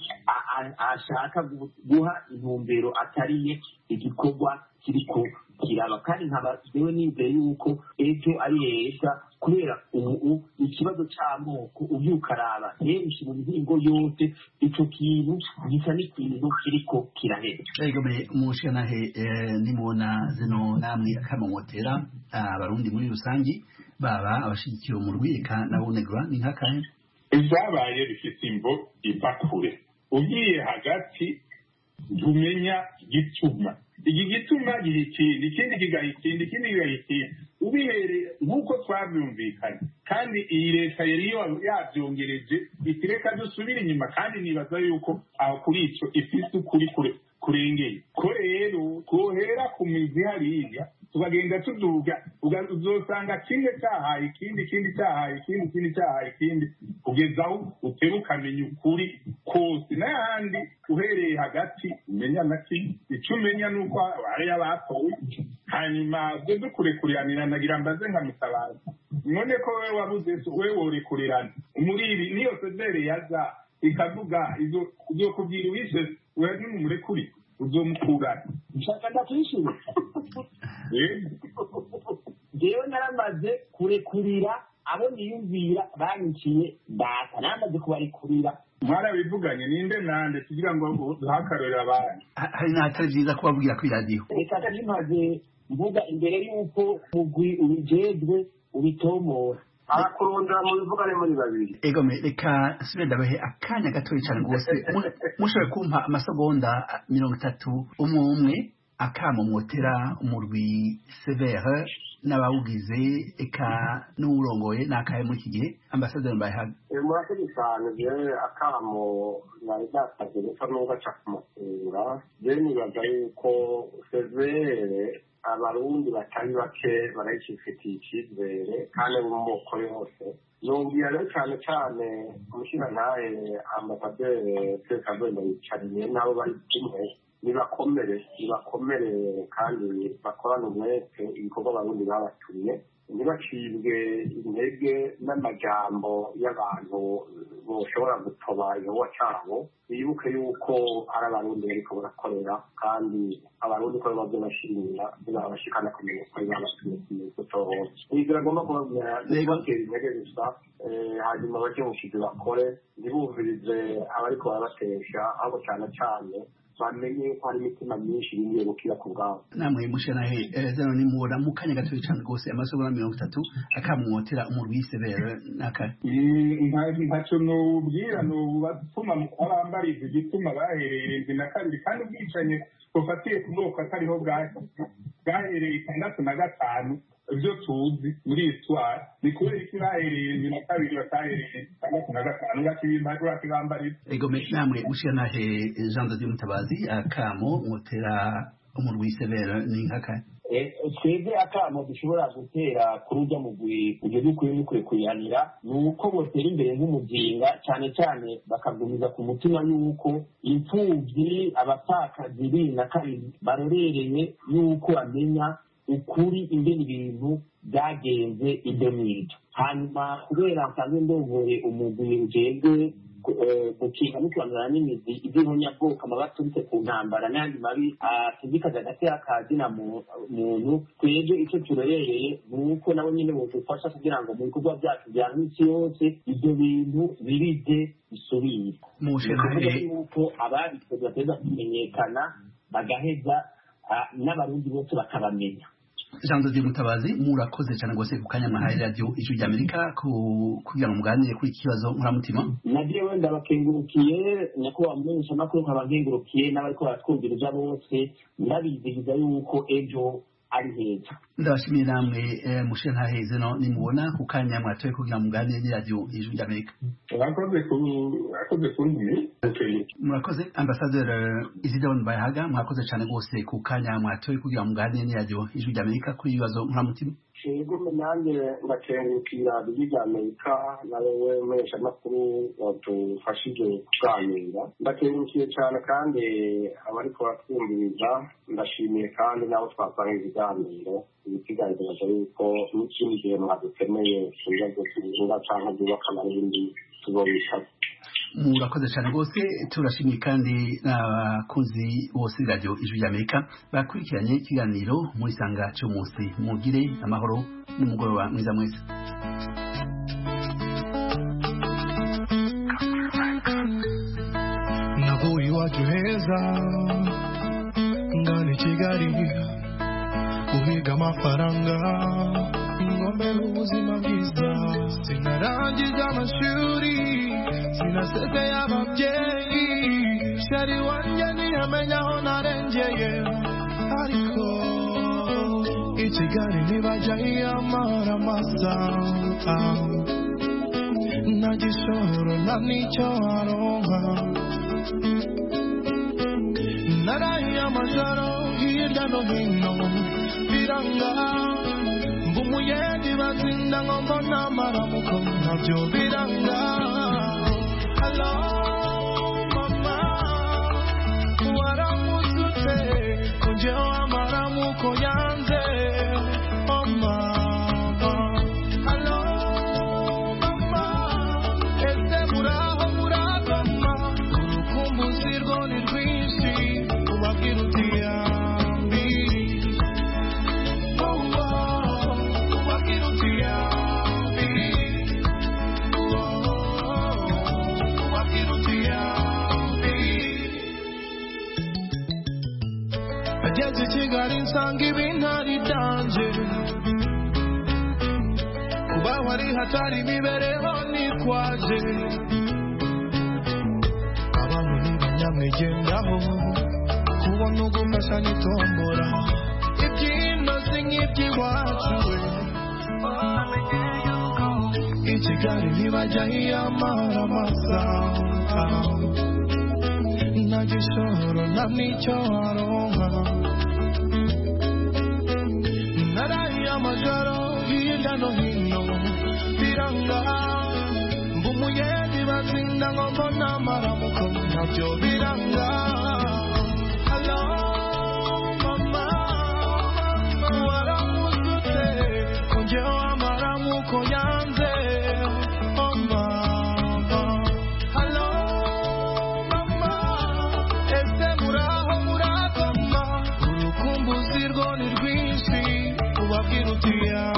ashaka guha intumbero atariye igikorwa kiriko kiraba kandi nkaba jewe nizeye yuko ejo ari heza kubera ubu ikibazo c'amoko ubyukaraba henshi mu mihingo yose ico kintu gisa n'ikintu kiriko kirahera ego me umushanahe nimubona zino namwe akamomotera abarundi muri rusangi baba abashigikiye umurwi eka n'abunegura ni nkakahe ibyabaye bifite imvo iva kure ugiye hagati ntumenya igituma iki gituma gihe ikindi ikindi kigaha ikindi ikindi kigaha ikindi ubihereye nk'uko twabyumvikanye kandi iyi leta yari yabyongereje itireka dusubire inyuma kandi nibaza yuko aho kuri ico ifite ukuri kurengeye ko rero twohera ku mizi hariya tukagenda tuduga uzosanga kimwe cyahaye ikindi ikindi cyahaye ikindi ikindi cyahaye ikindi kugeza aho utera ukamenya ukuri kose n'ahandi uhereye hagati umenya na kimwe icyo umenya ni uko hariya batowe hanyuma byo dukurekuriranira nagira mbaze nka Mutabazi none ko wewe wabuze wewe worekurerana umuriri niyo sedere yaza ikavuga izo ugiye kubwira uwishe wewe n'umurekuri uzomukura nshaka ndakwishima jewe naramaze kurekurira abo niyumvira banyiciye data naramaze kubarekurira mwarabivuganye ninde nande kugira ngo duhakarurire abantu hari n'atari byiza kubabwira kuri radiyo reka kandi maze mvuga imbere y'uko mugwi ubijejwe ubitomora arakurondera mu bivugane muri babiri egome reka sibe ndabahe akanya gatoya cyane rwose mushoboye kumpa amasegonda mirongo itatu umwe umwe akamomotera umurwi Severe n'abawugize eka n'uwurongoye n'akahe muri iki gihe ambasaderi Mbayahaga murakoze cyane jewe akamo nari nasabye gusa n'ugaca kumusura jewe nibaza yuko Severe abarundi batari bake barayifitiye icyizere kandi mu moko yose yongera rero cyane cyane umushirantahe ambasaderi Pierre yicariye nabo bari kumwe nibakomere nibakomere kandi bakorana umwete ibikorwa abarundi babatumye ntibacibwe intege n'amajambo y'abantu boshobora gutoba igihugu cyabo bibuke yuko ari abarundi bariko barakorera kandi abarundi ko bazo bashimira babashikana kumenya ko babatumye kutohoza nigira ngomba kubabwira batera intege gusa hanyuma bajye mu kizi bakore ntibumvirize abariko barabatesha ahubwo cyane cyane bamenye ko hari imitima myinshi yinjiye gukira ku bwabo namwe mushanahe zano nimubona mu kanya gatoya cyane rwose amasomo mirongo itatu akamwotera umurwi severe nakare ntaco nubwira nubatuma abambariza igituma bahereye irindwi na kabiri kandi ubwicanye bufatiye ku bwoko atariho bwahereye itandatu na gatanu ibyo tuzi muri histoire ni kubera iki bahereye irindwi na kabiri batahereye itandatu na gatanu bakibambariza ego namwe mushanahe Jean de Mutabazi akamo mwotera umurwi severe ni nkakaye twebwe akamo dushobora gutera kuri ujya mugwi ibyo dukwiye dukwiye kuyanira ni uko botera imbere nk'umuzinga cyane cyane bakagumiza ku mutima y'uko imfubyi abapfakazi bibiri na kabiri barorereye y'uko bamenya ukuri ingene ibintu byagenze ibyo n'ibyo hanyuma kubera nsanzwe ndongoye umugwi ujejwe gukinga no kurandura n'imizi iby'ubunyabwoko amaba aturutse ku ntambara n'ayandi mabi atuzikaza agatera kazina muntu twebwe icyo turorereye ni uko nabo nyine bodufasha kugira ngo mu bikorwa byacu bya minsi yose ibyo bintu birize bisubire ni ukuvuga yuko ababikoze bateza kumenyekana bagaheza n'abarundi bose bakabamenya Jean de Mutabazi murakoze cyane rwose ku kanya mwahaye radio Ijwi ry'Amerika kugira ngo muganire kuri iki kibazo nkuramutima nagiye wenda bakengurukiye nyakubahwa mumenyesha makuru nk'abankengurukiye n'abariko baratwumviriza bose ndabizihiza yuko ejo ari heza ndabashimiye namwe mushantahe zeno nimubona ku kanya mwatoye kugira muganire ni radio Ijwi ry'Amerika murakoze ku murakoze kundi murakoze Ambassadeur Isidore Bayahaga murakoze cyane rwose ku kanya mwatoye kugira muganire ni radio Ijwi ry'Amerika kuri ibibazo nkuramutima yego nanjye ndakengurukira Ijwi ry'Amerika nawe wemesha amakuru wadufashije kuganira ndakengurukiye cyane kandi abariko batwumviriza ndashimiye kandi nabo twapanga ibiganiro ibitiganiriza yuko n'ikindi gihe mwadukeneye ku bibazo tubivuga cyangwa byubaka n'ibindi tuzobishaka murakoze cyane rwose turashimiye kandi n'abakunzi bose radio Ijwi ry'Amerika bakurikiranye ikiganiro muri sanga cyo munsi mugire amahoro n'umugoroba mwiza mwese navuye iwacu heza ngana i Kigali uhiga amafaranga ngombera ubuzima bwiza sinarangiza amashuri sinasezeye ababyeyi shari wanjye ntiyamenya aho narengeye ariko i Kigali ntibajya yiyamara amasaha nta gishoro nta n'icyo aronka narahiye amajoro hirya no hino biranga mba umuyendi bazinda ngo mbona amaramuko nabyo biranga hello mama waramutse ute kunjeho amaramuko yanze oh mama hello mama ese muraho murazama urukumbuzi rwo ni rwinshi ubabwira uti yambi oh oh ubabwira uti yambi oh ubabwira uti yambi ageze i Kigali nsanga ibintu ari danje kuba wari hatari imibereho nitwaje abantu ntibanyamwigendaho kubona ugufasha n'itombora iby'inoze nk'iby'iwacu we i Kigali ntibajya hiyamara amasaha nta gishoro nta n'icyo aronka byo biranga. Hello mama, waramutse kongeho amaramuko yanze. Oh mama, hello mama, ese muraho murakoma, urukumbuzi rwo ni rwinshi ubabwira uti ya